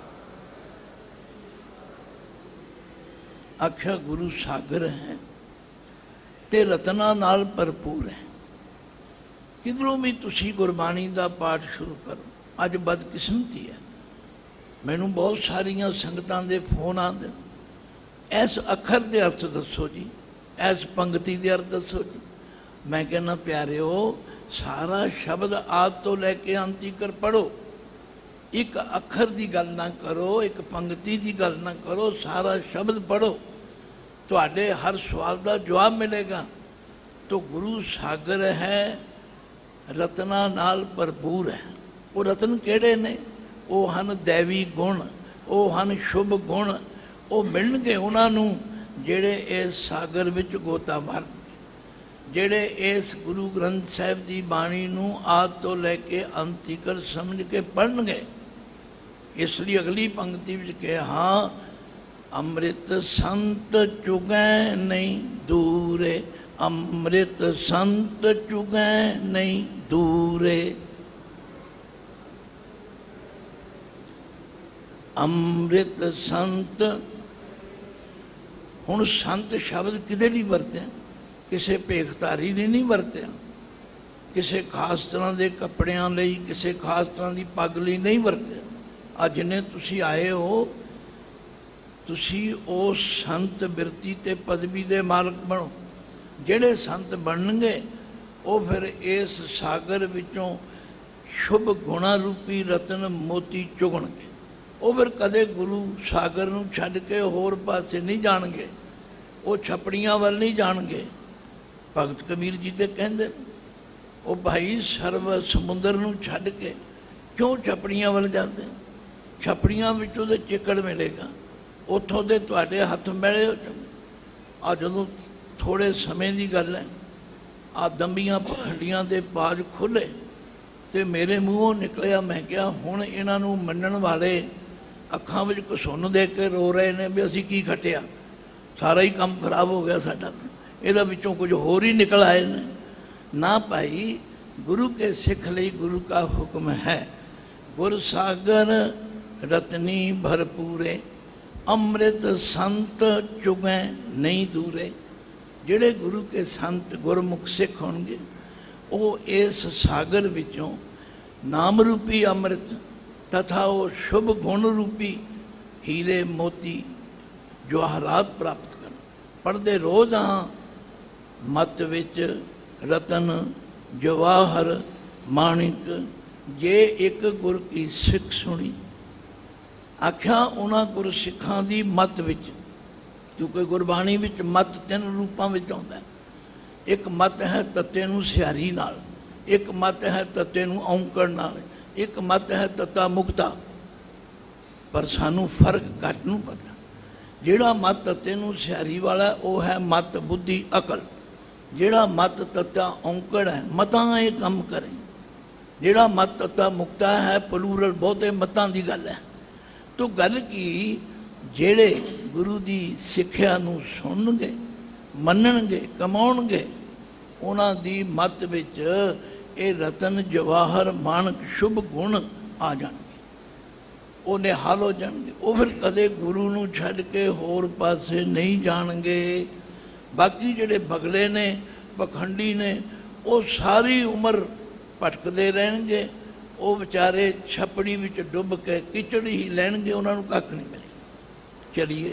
ਆਖਿਆ ਗੁਰੂ ਸਾਗਰ ਹੈ ਤੇ ਰਤਨਾਂ ਨਾਲ ਭਰਪੂਰ ਹੈ। ਕਿਧਰੋਂ ਵੀ ਤੁਸੀਂ ਗੁਰਬਾਣੀ ਦਾ ਪਾਠ ਸ਼ੁਰੂ ਕਰੋ। ਅੱਜ ਬਦਕਿਸਮਤੀ ਹੈ, ਮੈਨੂੰ ਬਹੁਤ ਸਾਰੀਆਂ ਸੰਗਤਾਂ ਦੇ ਫੋਨ ਆਉਂਦੇ, ਇਸ ਅੱਖਰ ਦੇ ਅਰਥ ਦੱਸੋ ਜੀ, ਇਸ ਪੰਗਤੀ ਦੇ ਅਰਥ ਦੱਸੋ ਜੀ। ਮੈਂ ਕਹਿੰਦਾ ਪਿਆਰਿਓ, ਸਾਰਾ ਸ਼ਬਦ ਆਦਿ ਤੋਂ ਲੈ ਕੇ ਅੰਤ ਤੀਕਰ ਪੜ੍ਹੋ। ਇੱਕ ਅੱਖਰ ਦੀ ਗੱਲ ਨਾ ਕਰੋ, ਇੱਕ ਪੰਗਤੀ ਦੀ ਗੱਲ ਨਾ ਕਰੋ, ਸਾਰਾ ਸ਼ਬਦ ਪੜ੍ਹੋ, ਤੁਹਾਡੇ ਹਰ ਸਵਾਲ ਦਾ ਜਵਾਬ ਮਿਲੇਗਾ। ਤੋ ਗੁਰੂ ਸਾਗਰ ਹੈ, ਰਤਨਾਂ ਨਾਲ ਭਰਪੂਰ ਹੈ। ਉਹ ਰਤਨ ਕਿਹੜੇ ਨੇ? ਉਹ ਹਨ ਦੈਵੀ ਗੁਣ, ਉਹ ਹਨ ਸ਼ੁਭ ਗੁਣ। ਉਹ ਮਿਲਣਗੇ ਉਹਨਾਂ ਨੂੰ ਜਿਹੜੇ ਇਸ ਸਾਗਰ ਵਿੱਚ ਗੋਤਾ ਮਾਰਨਗੇ, ਜਿਹੜੇ ਇਸ ਗੁਰੂ ਗ੍ਰੰਥ ਸਾਹਿਬ ਦੀ ਬਾਣੀ ਨੂੰ ਆਦਿ ਤੋਂ ਲੈ ਕੇ ਅੰਤ ਤੀਕਰ ਸਮਝ ਕੇ ਪੜ੍ਹਨਗੇ। ਇਸ ਲਈ ਅਗਲੀ ਪੰਕਤੀ ਵਿੱਚ ਕਿਹਾ, ਅੰਮ੍ਰਿਤ ਸੰਤ ਚੁਗੈ ਨਹੀਂ ਦੂਰੇ, ਅੰਮ੍ਰਿਤ ਸੰਤ ਚੁਗੈ ਨਹੀਂ ਦੂਰੇ। ਅੰਮ੍ਰਿਤ ਸੰਤ, ਹੁਣ ਸੰਤ ਸ਼ਬਦ ਕਿਹਦੇ ਲਈ ਵਰਤਿਆ? ਕਿਸੇ ਭੇਖਧਾਰੀ ਨੇ ਨਹੀਂ ਵਰਤਿਆ, ਕਿਸੇ ਖਾਸ ਤਰ੍ਹਾਂ ਦੇ ਕੱਪੜਿਆਂ ਲਈ, ਕਿਸੇ ਖਾਸ ਤਰ੍ਹਾਂ ਦੀ ਪੱਗ ਲਈ ਨਹੀਂ ਵਰਤਿਆ। ਅੱਜ ਜਿੰਨੇ ਤੁਸੀਂ ਆਏ ਹੋ, ਤੁਸੀਂ ਉਸ ਸੰਤ ਬਿਰਤੀ ਤੇ ਪਦਵੀ ਦੇ ਮਾਲਕ ਬਣੋ। ਜਿਹੜੇ ਸੰਤ ਬਣਨਗੇ ਉਹ ਫਿਰ ਇਸ ਸਾਗਰ ਵਿੱਚੋਂ ਸ਼ੁਭ ਗੁਣਾ ਰੂਪੀ ਰਤਨ ਮੋਤੀ ਚੁਗਣਗੇ। ਉਹ ਫਿਰ ਕਦੇ ਗੁਰੂ ਸਾਗਰ ਨੂੰ ਛੱਡ ਕੇ ਹੋਰ ਪਾਸੇ ਨਹੀਂ ਜਾਣਗੇ। ਉਹ ਛਪੜੀਆਂ ਵੱਲ ਨਹੀਂ ਜਾਣਗੇ। ਭਗਤ ਕਬੀਰ ਜੀ ਤੇ ਕਹਿੰਦੇ ਉਹ ਭਾਈ ਸਰਵ ਸਮੁੰਦਰ ਨੂੰ ਛੱਡ ਕੇ ਕਿਉਂ ਛਪੜੀਆਂ ਵੱਲ ਜਾਂਦੇ? ਛਪੜੀਆਂ ਵਿੱਚ ਉਹਦੇ ਚਿੱਕੜ ਮਿਲੇਗਾ, ਉੱਥੋਂ ਦੇ ਤੁਹਾਡੇ ਹੱਥ ਮੈਲੇ ਹੋ ਜਾਣ। ਆ ਜਦੋਂ ਥੋੜ੍ਹੇ ਸਮੇਂ ਦੀ ਗੱਲ ਹੈ, ਆ ਦੰਬੀਆਂ ਪਖੰਡੀਆਂ ਦੇ ਬਾਜ ਖੁੱਲ੍ਹੇ ਅਤੇ ਮੇਰੇ ਮੂੰਹੋਂ ਨਿਕਲਿਆ, ਮੈਂ ਕਿਹਾ ਹੁਣ ਇਹਨਾਂ ਨੂੰ ਮੰਨਣ ਵਾਲੇ ਅੱਖਾਂ ਵਿੱਚ ਘਸੁੰਨ ਦੇ ਕੇ ਰੋ ਰਹੇ ਨੇ ਵੀ ਅਸੀਂ ਕੀ ਖੱਟਿਆ, ਸਾਰਾ ਹੀ ਕੰਮ ਖਰਾਬ ਹੋ ਗਿਆ ਸਾਡਾ, ਇਹਦਾ ਵਿੱਚੋਂ ਕੁਝ ਹੋਰ ਹੀ ਨਿਕਲ ਆਏ ਨੇ। ਨਾ ਭਾਈ, ਗੁਰੂ ਕੇ ਸਿੱਖ ਲਈ ਗੁਰੂ ਕਾ ਹੁਕਮ ਹੈ, ਗੁਰ ਸਾਗਰ ਰਤਨੀ ਭਰਪੂਰੇ, ਅੰਮ੍ਰਿਤ ਸੰਤ ਚੁਗੈ ਨਹੀਂ ਦੂਰੇ। ਜਿਹੜੇ ਗੁਰੂ ਕੇ ਸੰਤ ਗੁਰਮੁਖ ਸਿੱਖ ਹੋਣਗੇ ਉਹ ਇਸ ਸਾਗਰ ਵਿੱਚੋਂ ਨਾਮ ਰੂਪੀ ਅੰਮ੍ਰਿਤ ਤਥਾ ਉਹ ਸ਼ੁਭ ਗੁਣ ਰੂਪੀ ਹੀਰੇ ਮੋਤੀ ਜਵਾਹਰਾਤ ਪ੍ਰਾਪਤ ਕਰਨ। ਪੜ੍ਹਦੇ ਰੋਜ਼ ਹਾਂ ਮਤ ਵਿੱਚ ਰਤਨ ਜਵਾਹਰ ਮਾਣਿਕ, ਜੇ ਇੱਕ ਗੁਰ ਕੀ ਸਿੱਖ ਸੁਣੀ। ਆਖਿਆ ਉਹਨਾਂ ਗੁਰ ਸਿੱਖਾਂ ਦੀ ਮਤ ਵਿੱਚ, ਕਿਉਂਕਿ ਗੁਰਬਾਣੀ ਵਿੱਚ ਮਤ ਤਿੰਨ ਰੂਪਾਂ ਵਿੱਚ ਆਉਂਦਾ। ਇੱਕ ਮਤ ਹੈ ਤੱਤੇ ਨੂੰ ਸਿਹਾਰੀ ਨਾਲ, ਇੱਕ ਮਤ ਹੈ ਤੱਤੇ ਨੂੰ ਔਂਕੜ ਨਾਲ, ਇੱਕ ਮਤ ਹੈ ਤੱਤਾ ਮੁਕਤਾ। ਪਰ ਸਾਨੂੰ ਫਰਕ ਘੱਟ ਨੂੰ ਪਤਾ। ਜਿਹੜਾ ਮਤ ਤੱਤੇ ਨੂੰ ਸਿਹਾਰੀ ਵਾਲਾ ਉਹ ਹੈ ਮਤ ਬੁੱਧੀ ਅਕਲ। ਜਿਹੜਾ ਮਤ ਤੱਤਾ ਔਂਕੜ ਹੈ ਮਤਾਂ ਇਹ ਕੰਮ ਕਰੇ। ਜਿਹੜਾ ਮਤ ਤੱਤਾ ਮੁਕਤਾ ਹੈ ਪਲੂਰਲ ਬਹੁਤੇ ਮਤਾਂ ਦੀ ਗੱਲ ਹੈ। ਤੋ ਗੱਲ ਕੀ, ਜਿਹੜੇ ਗੁਰੂ ਦੀ ਸਿੱਖਿਆ ਨੂੰ ਸੁਣਨਗੇ, ਮੰਨਣਗੇ, ਕਮਾਉਣਗੇ, ਉਹਨਾਂ ਦੀ ਮਤ ਵਿੱਚ ਇਹ ਰਤਨ ਜਵਾਹਰ ਮਾਣਕ ਸ਼ੁਭ ਗੁਣ ਆ ਜਾਣਗੇ, ਉਹ ਨਿਹਾਲ ਹੋ ਜਾਣਗੇ। ਉਹ ਫਿਰ ਕਦੇ ਗੁਰੂ ਨੂੰ ਛੱਡ ਕੇ ਹੋਰ ਪਾਸੇ ਨਹੀਂ ਜਾਣਗੇ। ਬਾਕੀ ਜਿਹੜੇ ਬਗਲੇ ਨੇ, ਪਖੰਡੀ ਨੇ, ਉਹ ਸਾਰੀ ਉਮਰ ਭਟਕਦੇ ਰਹਿਣਗੇ। ਉਹ ਵਿਚਾਰੇ ਛਪੜੀ ਵਿੱਚ ਡੁੱਬ ਕੇ ਕਿਚੜ ਹੀ ਲੈਣਗੇ, ਉਹਨਾਂ ਨੂੰ ਕੱਖ ਨਹੀਂ ਮਿਲੇਗਾ। ਚਲੀਏ।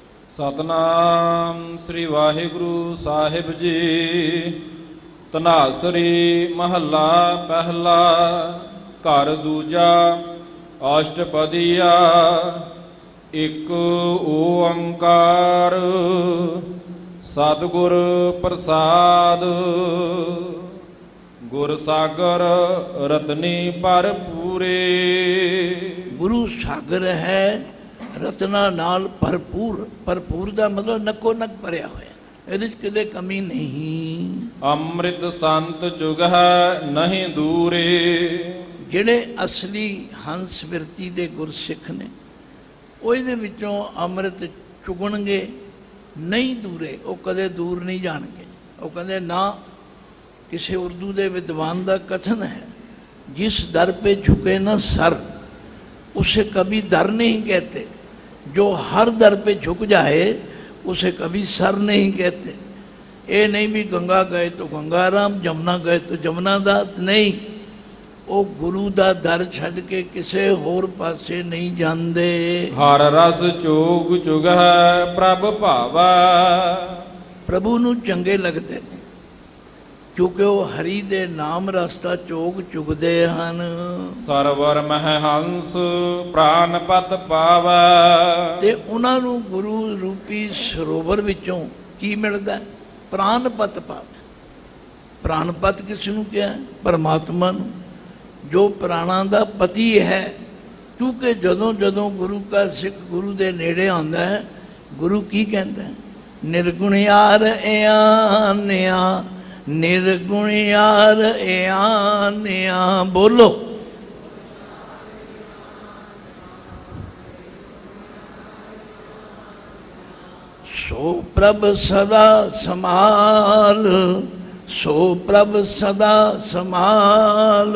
ਸਤਨਾਮ ਸ੍ਰੀ ਵਾਹਿਗੁਰੂ ਸਾਹਿਬ ਜੀ। ਧਨਾਸਰੀ ਮਹੱਲਾ ਪਹਿਲਾ। ਘਰ ਦੂਜਾ ਅਸ਼ਟਪਦੀਆ। ਇੱਕ ਓੰਕਾਰ ਸਤਿਗੁਰ ਪ੍ਰਸਾਦ। ਗੁਰ ਸਾਗਰ ਰਤਨੀ ਭਰਪੂਰੇ। ਗੁਰੂ ਸਾਗਰ ਹੈ ਰਤਨਾ ਨਾਲ ਭਰਪੂਰ। ਭਰਪੂਰ ਦਾ ਮਤਲਬ ਨੱਕੋ ਨੱਕ ਭਰਿਆ ਹੋਇਆ, ਇਹਦੇ 'ਚ ਕਿਤੇ ਕਮੀ ਨਹੀਂ। ਅੰਮ੍ਰਿਤ ਸੰਤ ਜੁਗ ਹੈ ਨਹੀਂ ਦੂਰੇ। ਜਿਹੜੇ ਅਸਲੀ ਹੰਸ ਬਿਰਤੀ ਦੇ ਗੁਰਸਿੱਖ ਨੇ ਉਹ ਇਹਦੇ ਵਿੱਚੋਂ ਅੰਮ੍ਰਿਤ ਚੁਗਣਗੇ, ਨਹੀਂ ਦੂਰੇ। ਉਹ ਕਦੇ ਦੂਰ ਨਹੀਂ ਜਾਣਗੇ। ਉਹ ਕਹਿੰਦੇ ਨਾ, ਕਿਸੇ ਉਰਦੂ ਦੇ ਵਿਦਵਾਨ ਦਾ ਕਥਨ ਹੈ, ਜਿਸ ਦਰ पे झुके न सर उसे कभी दर नहीं कहते, जो हर दर पे झुक जाए उसे कभी सर नहीं कहते। ये नहीं भी गंगा गए तो गंगाराम, जमुना गए तो जमुनादास, नहीं। ਉਹ ਗੁਰੂ ਦਾ ਦਰ ਛੱਡ ਕੇ ਕਿਸੇ ਹੋਰ ਪਾਸੇ ਨਹੀਂ ਜਾਂਦੇ। ਹਰ ਰਸ ਚੋਗ ਚੁਗ ਹੈ ਪ੍ਰਭ ਭਾਵਾ। ਪ੍ਰਭੂ ਨੂੰ ਚੰਗੇ ਲੱਗਦੇ ਨੇ ਕਿਉਂਕਿ ਉਹ ਹਰੀ ਦੇ ਨਾਮ ਰਸਤਾ ਚੋਗ ਚੁਗਦੇ ਹਨ। ਸਰਵਰ ਮਹਿ ਹੰਸ ਪ੍ਰਾਨ ਪਤ ਪਾਵਾ। ਤੇ ਉਹਨਾਂ ਨੂੰ ਗੁਰੂ ਰੂਪੀ ਸਰੋਵਰ ਵਿੱਚੋਂ ਕੀ ਮਿਲਦਾ? ਪ੍ਰਾਨ ਪਤ ਪਾਵਾ। ਪ੍ਰਾਨ ਪਤ ਕਿਸ ਨੂੰ ਕਿਹਾ? ਪਰਮਾਤਮਾ ਨੂੰ, ਜੋ ਪ੍ਰਾਣਾਂ ਦਾ ਪਤੀ ਹੈ। ਕਿਉਂਕਿ ਜਦੋਂ ਜਦੋਂ ਗੁਰੂ ਕਾ ਸਿੱਖ ਗੁਰੂ ਦੇ ਨੇੜੇ ਆਉਂਦਾ ਹੈ, ਗੁਰੂ ਕੀ ਕਹਿੰਦਾ? ਨਿਰਗੁਣਿਆਰ ਇਆਨਿਆ, ਨਿਰਗੁਣਿਆਰ ਇਆਨਿਆ। ਬੋਲੋ। ਸੋ ਪ੍ਰਭ ਸਦਾ ਸਮਾਲ, ਸੋ ਪ੍ਰਭ ਸਦਾ ਸਮਾਲ।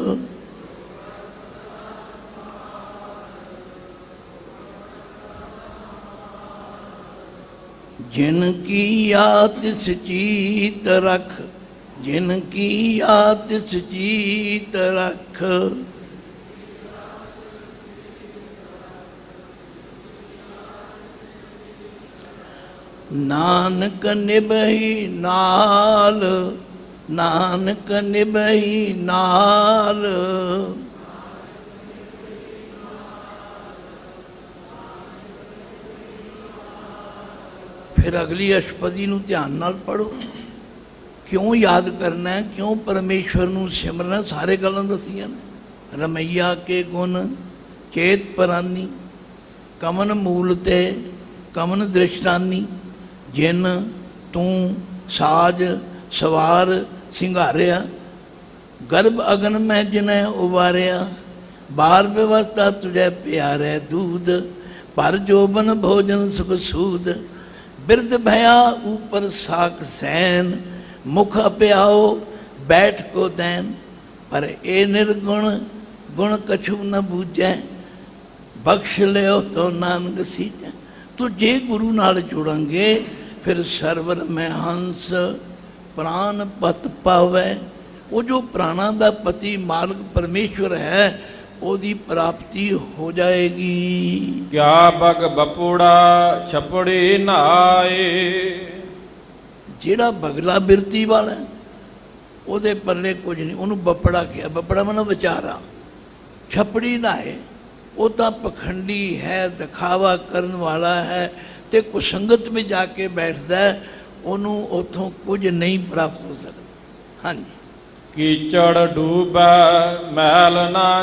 जिन की याद सचीत रख, जिन की याद सचीत रख। नानक निभई नाल, नानक निभई नाल। ਫਿਰ ਅਗਲੀ ਅਸ਼ਟਪਦੀ ਨੂੰ ਧਿਆਨ ਨਾਲ ਪੜੋ। ਕਿਉਂ ਯਾਦ ਕਰਨਾ ਹੈ, ਕਿਉਂ ਪਰਮੇਸ਼ਵਰ ਨੂੰ ਸਿਮਰਨਾ, ਸਾਰੇ ਗੱਲਾਂ ਦੱਸੀਆਂ ਨੇ। ਰਮਈਆ ਕੇ ਗੁਣ ਚੇਤ ਪਰਾਨੀ, ਕਮਨ ਮੂਲ ਤੇ ਕਮਨ ਦ੍ਰਿਸ਼ਟਾਨੀ, ਜਿਨ ਤੂੰ ਸਾਜ ਸਵਾਰ ਸਿੰਗਾਰਿਆ, ਗਰਭ ਅਗਨ ਮੈਂ ਜਿਨੈ ਉਬਾਰਿਆ, ਬਾਰ ਵਿਵਸਥਾ ਤੁਝੈ ਪਿਆਰੈ ਦੂਧ, ਪਰ ਜੋਬਨ ਭੋਜਨ ਸੁਖ ਸੂਦ, ਬਿਰਧ ਭਇਆ ਊਪਰ ਸਾਕ ਸੈਨ, ਮੁਖ ਅਪਿਆਓ ਬੈਠ ਕੋ ਦੈਨ, ਪਰ ਇਹ ਨਿਰਗੁਣ ਗੁਣ ਕਛੂ ਨ ਬੂਝੈ, ਬਖਸ਼ ਲਿਓ ਤੋ ਨਾਨਕ ਸੀਜੈ। ਤੋ ਜੇ ਗੁਰੂ ਨਾਲ ਜੁੜਾਂਗੇ ਫਿਰ ਸਰਵਰ ਮੈਂ ਹੰਸ ਪ੍ਰਾਨ ਪਤ ਪਾਵੈ। ਉਹ ਜੋ ਪ੍ਰਾਣਾਂ ਦਾ ਪਤੀ ਮਾਲਕ ਪਰਮੇਸ਼ਵਰ ਹੈ, ਉਹਦੀ ਪ੍ਰਾਪਤੀ ਹੋ ਜਾਏਗੀ। ਕਿਆ ਬਗ ਬਪੂੜਾ ਛਪੜੀ ਨਾਏ, ਜਿਹੜਾ ਬਗਲਾ ਬਿਰਤੀ ਵਾਲਾ ਹੈ, ਉਹਦੇ ਪੱਲੇ ਕੁਝ ਨਹੀਂ। ਉਹਨੂੰ ਬੱਪੜਾ ਕਿਹਾ, ਬੱਪੜਾ ਮਨ ਵਿਚਾਰਾ। ਛਪੜੀ ਨਾਏ, ਉਹ ਤਾਂ ਪਖੰਡੀ ਹੈ, ਦਿਖਾਵਾ ਕਰਨ ਵਾਲਾ ਹੈ ਤੇ ਕੁਸੰਗਤ ਵਿੱਚ ਜਾ ਕੇ ਬੈਠਦਾ ਹੈ, ਉਹਨੂੰ ਉੱਥੋਂ ਕੁਝ ਨਹੀਂ ਪ੍ਰਾਪਤ ਹੋ ਸਕਦਾ। ਹਾਂਜੀ। ਕੀਚੜ ਡੂਬੈ ਮੈਲ ਨਾ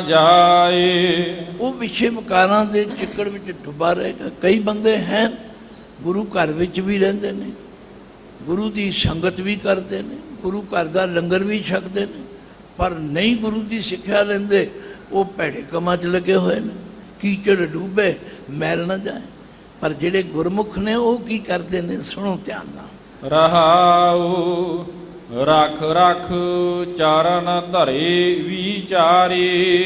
ਜਾਏ, ਉਹ ਵਿਸ਼ੇ ਵਿਕਾਰਾਂ ਦੇ ਚਿੱਕੜ ਵਿੱਚ ਡੁੱਬਾ ਰਹੇਗਾ। ਕਈ ਬੰਦੇ ਹੈ ਗੁਰੂ ਘਰ ਵਿੱਚ ਵੀ ਰਹਿੰਦੇ ਨੇ, ਗੁਰੂ ਦੀ ਸੰਗਤ ਵੀ ਕਰਦੇ ਨੇ, ਗੁਰੂ ਘਰ ਦਾ ਲੰਗਰ ਵੀ ਛਕਦੇ ਨੇ, ਪਰ ਨਹੀਂ ਗੁਰੂ ਦੀ ਸਿੱਖਿਆ ਲੈਂਦੇ। ਉਹ ਭੈੜੇ ਕੰਮਾਂ 'ਚ ਲੱਗੇ ਹੋਏ ਨੇ। ਕੀਚੜ ਡੂਬੇ ਮੈਲ ਨਾ ਜਾਏ। ਪਰ ਜਿਹੜੇ ਗੁਰਮੁਖ ਨੇ ਉਹ ਕੀ ਕਰਦੇ ਨੇ, ਸੁਣੋ ਧਿਆਨ ਨਾਲ। ਰਹਾਉ ਰਖ ਰਖ ਚਰਨ ਧਰੇ ਵਿਚਾਰੀ,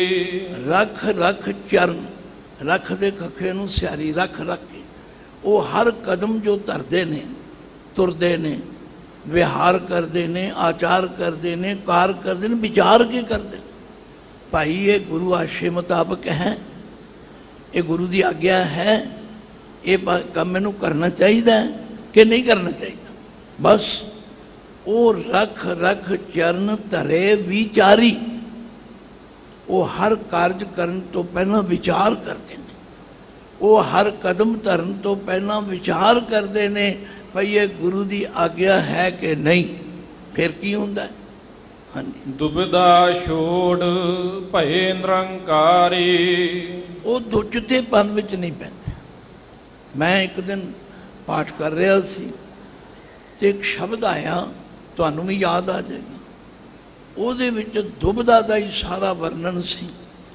ਰਖ ਰਖ ਚਰਨ, ਰਖ ਦੇ ਖੱਖੇ ਨੂੰ ਸਿਆਰੀ ਰਖ ਰੱਖ ਕੇ ਉਹ ਹਰ ਕਦਮ ਜੋ ਧਰਦੇ ਨੇ, ਤੁਰਦੇ ਨੇ, ਵਿਹਾਰ ਕਰਦੇ ਨੇ, ਆਚਾਰ ਕਰਦੇ ਨੇ, ਕਾਰ ਕਰਦੇ ਨੇ, ਵਿਚਾਰ ਕੇ ਕਰਦੇ ਨੇ। ਭਾਈ ਇਹ ਗੁਰੂ ਆਸ਼ੇ ਮੁਤਾਬਕ ਹੈ, ਇਹ ਗੁਰੂ ਦੀ ਆਗਿਆ ਹੈ, ਇਹ ਕੰਮ ਮੈਨੂੰ ਕਰਨਾ ਚਾਹੀਦਾ ਕਿ ਨਹੀਂ ਕਰਨਾ ਚਾਹੀਦਾ। ਬਸ ਉਹ ਰਖ ਰਖ ਚਰਨ ਧਰੇ ਵਿਚਾਰੀ, ਉਹ ਹਰ ਕਾਰਜ ਕਰਨ ਤੋਂ ਪਹਿਲਾਂ ਵਿਚਾਰ ਕਰਦੇ ਨੇ। ਉਹ ਹਰ ਕਦਮ ਧਰਨ ਤੋਂ ਪਹਿਲਾਂ ਵਿਚਾਰ ਕਰਦੇ ਨੇ ਭਈ ਇਹ ਗੁਰੂ ਦੀ ਆਗਿਆ ਹੈ ਕਿ ਨਹੀਂ। ਫਿਰ ਕੀ ਹੁੰਦਾ? ਹਾਂਜੀ। ਦੁਬਿਧਾ ਛੋੜ ਭਏ ਨਿਰੰਕਾਰੀ, ਉਹ ਦੁਚਿੱਤੇਪਨ ਵਿੱਚ ਨਹੀਂ ਪੈਂਦੇ। ਮੈਂ ਇੱਕ ਦਿਨ ਪਾਠ ਕਰ ਰਿਹਾ ਸੀ ਤੇ ਇੱਕ ਸ਼ਬਦ ਆਇਆ, ਤੁਹਾਨੂੰ ਵੀ ਯਾਦ ਆ ਜਾਏਗਾ। ਉਹਦੇ ਵਿੱਚ ਦੁਬਿਧਾ ਦਾ ਹੀ ਸਾਰਾ ਵਰਣਨ ਸੀ।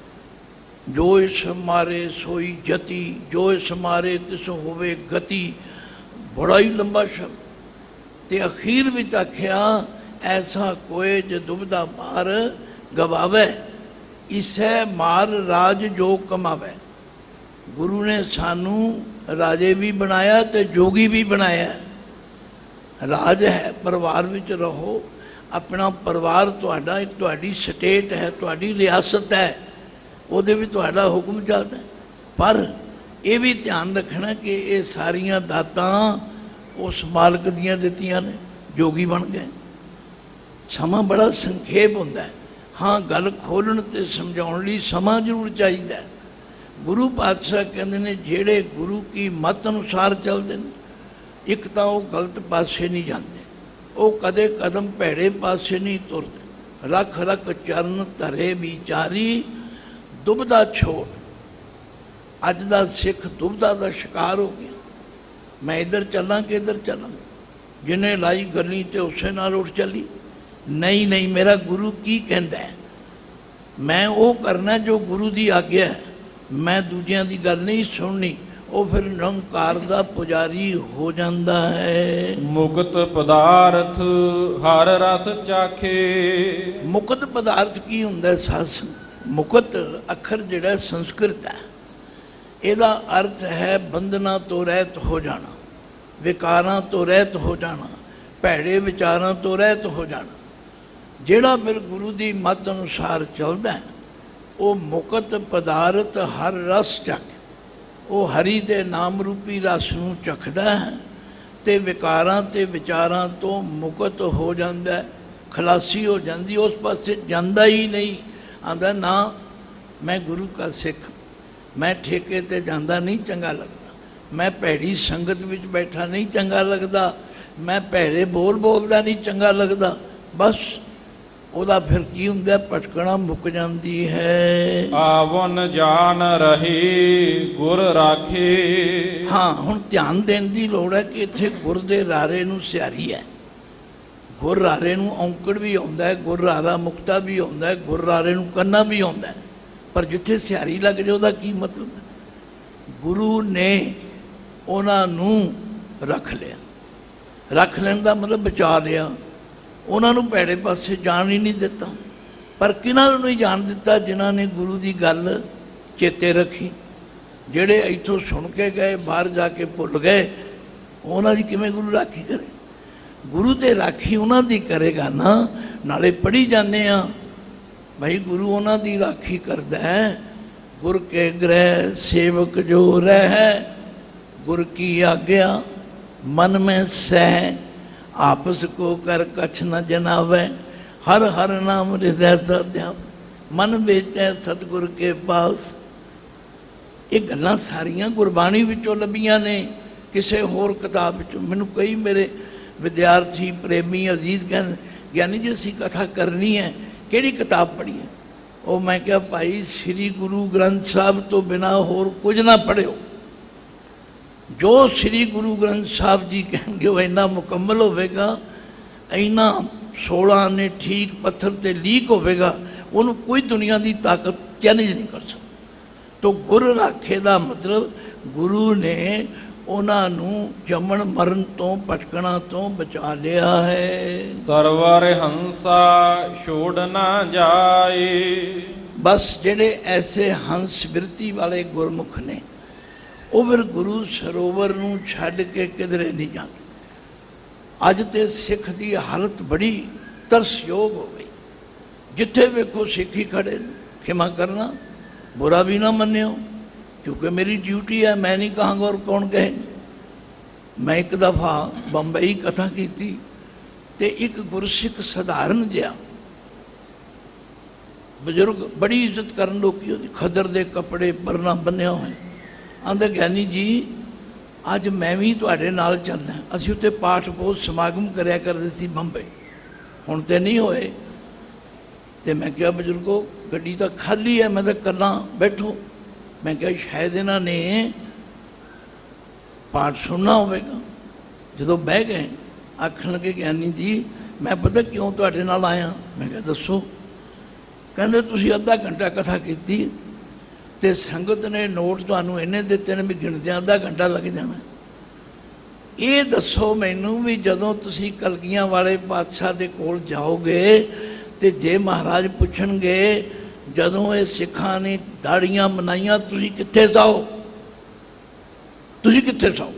ਜੋ ਇਸ ਮਾਰੇ ਸੋਈ ਜਤੀ, ਜੋ ਇਸ ਮਾਰੇ ਤਿਸ ਹੋਵੇ ਗਤੀ। ਬੜਾ ਹੀ ਲੰਬਾ ਸ਼ਬਦ। ਤੇ ਅਖੀਰ ਵਿੱਚ ਆਖਿਆ, ਐਸਾ ਕੋਏ ਜੇ ਦੁਬਿਧਾ ਮਾਰ ਗਵਾਵੇ, ਇਸੈ ਮਾਰ ਰਾਜ ਜੋ ਕਮਾਵੇ। ਗੁਰੂ ਨੇ ਸਾਨੂੰ ਰਾਜੇ ਵੀ ਬਣਾਇਆ ਤੇ ਜੋਗੀ ਵੀ ਬਣਾਇਆ। ਰਾਜ ਹੈ, ਪਰਿਵਾਰ ਵਿੱਚ ਰਹੋ, ਆਪਣਾ ਪਰਿਵਾਰ ਤੁਹਾਡਾ ਇੱਕ ਤੁਹਾਡੀ ਸਟੇਟ ਹੈ, ਤੁਹਾਡੀ ਰਿਆਸਤ ਹੈ, ਉਹਦੇ ਵਿੱਚ ਤੁਹਾਡਾ ਹੁਕਮ ਚੱਲਦਾ। ਪਰ ਇਹ ਵੀ ਧਿਆਨ ਰੱਖਣਾ ਕਿ ਇਹ ਸਾਰੀਆਂ ਦਾਤਾਂ ਉਸ ਮਾਲਕ ਦੀਆਂ ਦਿੱਤੀਆਂ ਨੇ। ਜੋਗੀ ਬਣ ਗਏ। ਸਮਾਂ ਬੜਾ ਸੰਖੇਪ ਹੁੰਦਾ ਹੈ। ਹਾਂ, ਗੱਲ ਖੋਲ੍ਹਣ ਤੇ ਸਮਝਾਉਣ ਲਈ ਸਮਾਂ ਜ਼ਰੂਰ ਚਾਹੀਦਾ। ਗੁਰੂ ਪਾਤਸ਼ਾਹ ਕਹਿੰਦੇ ਨੇ ਜਿਹੜੇ ਗੁਰੂ ਕੀ ਮੱਤ ਅਨੁਸਾਰ ਚੱਲਦੇ ਨੇ, ਇੱਕ ਤਾਂ ਉਹ ਗਲਤ ਪਾਸੇ ਨਹੀਂ ਜਾਂਦੇ, ਉਹ ਕਦੇ ਕਦਮ ਭੈੜੇ ਪਾਸੇ ਨਹੀਂ ਤੁਰਦੇ। ਰਖ ਰਖ ਚਰਨ ਧਰੇ ਵਿਚਾਰੀ, ਦੁਬਿਧਾ ਛੋੜ। ਅੱਜ ਦਾ ਸਿੱਖ ਦੁਬਿਧਾ ਦਾ ਸ਼ਿਕਾਰ ਹੋ ਗਿਆ। ਮੈਂ ਇੱਧਰ ਚੱਲਾਂ ਕਿ ਇੱਧਰ ਚੱਲਾਂ। ਜਿਹਨੇ ਲਾਈ ਗੱਲੀ ਤੇ ਉਸੇ ਨਾਲ ਉੱਠ ਚੱਲੀ। ਨਹੀਂ ਨਹੀਂ, ਮੇਰਾ ਗੁਰੂ ਕੀ ਕਹਿੰਦਾ ਹੈ, ਮੈਂ ਉਹ ਕਰਨਾ ਜੋ ਗੁਰੂ ਦੀ ਆਗਿਆ ਹੈ, ਮੈਂ ਦੂਜਿਆਂ ਦੀ ਗੱਲ ਨਹੀਂ ਸੁਣਨੀ। ਉਹ ਫਿਰ ਨਿਰੰਕਾਰ ਦਾ ਪੁਜਾਰੀ ਹੋ ਜਾਂਦਾ ਹੈ। ਮੁਕਤ ਪਦਾਰਥ ਹਰ ਰਸ ਚਾਖੇ। ਮੁਕਤ ਪਦਾਰਥ ਕੀ ਹੁੰਦਾ? ਸੱਸ। ਮੁਕਤ ਅੱਖਰ ਜਿਹੜਾ ਸੰਸਕ੍ਰਿਤ ਹੈ, ਇਹਦਾ ਅਰਥ ਹੈ ਬੰਧਨਾਂ ਤੋਂ ਰਹਿਤ ਹੋ ਜਾਣਾ, ਵਿਕਾਰਾਂ ਤੋਂ ਰਹਿਤ ਹੋ ਜਾਣਾ, ਭੈੜੇ ਵਿਚਾਰਾਂ ਤੋਂ ਰਹਿਤ ਹੋ ਜਾਣਾ। ਜਿਹੜਾ ਫਿਰ ਗੁਰੂ ਦੀ ਮੱਤ ਅਨੁਸਾਰ ਚੱਲਦਾ ਉਹ ਮੁਕਤ ਪਦਾਰਥ ਹਰ ਰਸ ਚੱਖ, ਉਹ ਹਰੀ ਦੇ ਨਾਮ ਰੂਪੀ ਰਸ ਨੂੰ ਚਖਦਾ ਹੈ ਤੇ ਵਿਕਾਰਾਂ ਤੇ ਵਿਚਾਰਾਂ ਤੋਂ ਮੁਕਤ ਹੋ ਜਾਂਦਾ, ਖਲਾਸੀ ਹੋ ਜਾਂਦੀ, ਉਸ ਪਾਸੇ ਜਾਂਦਾ ਹੀ ਨਹੀਂ। ਆਂਦਾ ਨਾ, ਮੈਂ ਗੁਰੂ ਕਾ ਸਿੱਖ, ਮੈਂ ਠੇਕੇ ਤੇ ਜਾਂਦਾ ਨਹੀਂ ਚੰਗਾ ਲੱਗਦਾ। मैं भैड़ी संगत विच बैठा नहीं चंगा लगदा, मैं भैड़े बोल बोलदा नहीं चंगा लगदा। बस ਉਹਦਾ ਫਿਰ ਕੀ ਹੁੰਦਾ, ਭਟਕਣਾ ਮੁੱਕ ਜਾਂਦੀ ਹੈ। ਆਵਨ ਜਾਨ ਰਹੀ ਗੁਰ ਰਾਖੇ। ਹਾਂ, ਹੁਣ ਧਿਆਨ ਦੇਣ ਦੀ ਲੋੜ ਹੈ ਕਿ ਇੱਥੇ ਗੁਰ ਦੇ ਰਾਰੇ ਨੂੰ ਸਿਆਰੀ ਹੈ। ਗੁਰ ਰਾਰੇ ਨੂੰ ਔਂਕੜ ਵੀ ਆਉਂਦਾ ਹੈ, ਗੁਰ ਰਾਰਾ ਮੁਕਤਾ ਵੀ ਆਉਂਦਾ ਹੈ, ਗੁਰ ਰਾਰੇ ਨੂੰ ਕੰਨਾ ਵੀ ਆਉਂਦਾ ਹੈ। ਪਰ ਜਿੱਥੇ ਸਿਆਰੀ ਲੱਗ ਜਾਏ ਉਹਦਾ ਕੀ ਮਤਲਬ ਹੈ? ਗੁਰੂ ਨੇ ਉਹਨਾਂ ਨੂੰ ਰੱਖ ਲਿਆ। ਰੱਖ ਲੈਣ ਦਾ ਮਤਲਬ ਬਚਾ ਲਿਆ, ਉਹਨਾਂ ਨੂੰ ਭੈੜੇ ਪਾਸੇ ਜਾਣ ਹੀ ਨਹੀਂ ਦਿੱਤਾ। ਪਰ ਕਿਹਨਾਂ ਨੂੰ ਨਹੀਂ ਜਾਣ ਦਿੱਤਾ? ਜਿਨ੍ਹਾਂ ਨੇ ਗੁਰੂ ਦੀ ਗੱਲ ਚੇਤੇ ਰੱਖੀ। ਜਿਹੜੇ ਇੱਥੋਂ ਸੁਣ ਕੇ ਗਏ ਬਾਹਰ ਜਾ ਕੇ ਭੁੱਲ ਗਏ, ਉਹਨਾਂ ਦੀ ਕਿਵੇਂ ਗੁਰੂ ਰਾਖੀ ਕਰੇ? ਗੁਰੂ ਤੇ ਰਾਖੀ ਉਹਨਾਂ ਦੀ ਕਰੇਗਾ ਨਾ। ਨਾਲੇ ਪੜ੍ਹੀ ਜਾਂਦੇ ਆ ਭਾਈ ਗੁਰੂ ਉਹਨਾਂ ਦੀ ਰਾਖੀ ਕਰਦਾ ਹੈ। ਗੁਰ ਕੇ ਗ੍ਰਹਿ ਸੇਵਕ ਜੋ ਰਹਿ, ਗੁਰ ਕੀ ਆਗਿਆ ਮਨ ਮੈਂ ਸਹਿ, आपस को कर कछ न जनावे, हर हर नाम हृदय सध्याप, मन बेचै सतगुर के पास। ये गल्लां सारियां गुरबाणी विचों लभीਆਂ ने, ਕਿਸੇ ਹੋਰ किताब विचों। मैनूं कई मेरे विद्यार्थी प्रेमी अजीज कहन ज्ञानी जी असीं कथा करनी है, किहड़ी किताब पढ़ीए? ਉਹ मैं क्या भाई श्री गुरु ग्रंथ साहब तो बिना होर कुछ ना पढ़ियो। जो श्री गुरु ग्रंथ साहब जी कहेंगे वो इन्ना मुकम्मल होगा, इन्ना सोलह ने ठीक पत्थर ते लीक होगा, उन्होंने कोई दुनिया की ताकत चैलेंज नहीं कर सकती। तो गुर राखे का मतलब गुरु ने उन्होंने जमन मरण तो भटकना तो बचा लिया है। सरवर हंसा छोड़ ना जाए। बस जेड़े ऐसे हंस बिरती वाले गुरमुख ने ਉਹ ਫਿਰ ਗੁਰੂ ਸਰੋਵਰ ਨੂੰ ਛੱਡ ਕੇ ਕਿਧਰੇ ਨਹੀਂ ਜਾਂਦੇ। ਅੱਜ ਤੇ ਸਿੱਖ ਦੀ ਹਾਲਤ ਬੜੀ ਤਰਸਯੋਗ ਹੋ ਗਈ। ਜਿੱਥੇ ਵੇਖੋ ਸਿੱਖ ਹੀ ਖੜੇ ਨੇ। ਖਿਮਾ ਕਰਨਾ, ਬੁਰਾ ਵੀ ਨਾ ਮੰਨਿਓ, ਕਿਉਂਕਿ ਮੇਰੀ ਡਿਊਟੀ ਹੈ, ਮੈਂ ਨਹੀਂ ਕਹਾਂਗਾ ਔਰ ਕੌਣ ਕਹੇ। ਮੈਂ ਇੱਕ ਦਫਾ ਬੰਬਈ ਕਥਾ ਕੀਤੀ ਤੇ ਇੱਕ ਗੁਰਸਿੱਖ ਸਧਾਰਨ ਜਿਹਾ ਬਜ਼ੁਰਗ, ਬੜੀ ਇੱਜ਼ਤ ਕਰਨ ਲੋਕੀ ਉਹਦੀ, ਖੱਦਰ ਦੇ ਕੱਪੜੇ ਪਰਨਾ ਬੰਨਿਆ ਹੋਏ, ਆਂਦਾ ਗਿਆਨੀ ਜੀ ਅੱਜ ਮੈਂ ਵੀ ਤੁਹਾਡੇ ਨਾਲ ਚੱਲਣਾ। ਅਸੀਂ ਉੱਥੇ ਪਾਠ ਬਹੁਤ ਸਮਾਗਮ ਕਰਿਆ ਕਰਦੇ ਸੀ ਬੰਬਈ, ਹੁਣ ਤੇ ਨਹੀਂ ਹੋਏ। ਤੇ ਮੈਂ ਕਿਹਾ ਬਜ਼ੁਰਗੋ ਗੱਡੀ ਤਾਂ ਖਾਲੀ ਹੈ, ਮੈਂ ਤਾਂ ਇਕੱਲਾ, ਬੈਠੋ। ਮੈਂ ਕਿਹਾ ਸ਼ਾਇਦ ਇਹਨਾਂ ਨੇ ਪਾਠ ਸੁਣਨਾ ਹੋਵੇਗਾ। ਜਦੋਂ ਬਹਿ ਗਏ ਆਖਣ ਲੱਗੇ ਗਿਆਨੀ ਜੀ ਮੈਂ ਪਤਾ ਕਿਉਂ ਤੁਹਾਡੇ ਨਾਲ ਆਇਆ? ਮੈਂ ਕਿਹਾ ਦੱਸੋ। ਕਹਿੰਦੇ ਤੁਸੀਂ ਅੱਧਾ ਘੰਟਾ ਕਥਾ ਕੀਤੀ ਤੇ ਸੰਗਤ ਨੇ ਨੋਟ ਤੁਹਾਨੂੰ ਇੰਨੇ ਦਿੱਤੇ ਨੇ ਵੀ ਗਿਣਦਿਆਂ ਅੱਧਾ ਘੰਟਾ ਲੱਗ ਜਾਣਾ। ਇਹ ਦੱਸੋ ਮੈਨੂੰ ਵੀ ਜਦੋਂ ਤੁਸੀਂ ਕਲਗੀਆਂ ਵਾਲੇ ਪਾਤਸ਼ਾਹ ਦੇ ਕੋਲ ਜਾਓਗੇ ਤੇ ਜੇ ਮਹਾਰਾਜ ਪੁੱਛਣਗੇ ਜਦੋਂ ਇਹ ਸਿੱਖਾਂ ਨੇ ਦਾੜੀਆਂ ਮਨਾਈਆਂ ਤੁਸੀਂ ਕਿੱਥੇ ਜਾਓ? ਤੁਸੀਂ ਕਿੱਥੇ ਜਾਓ?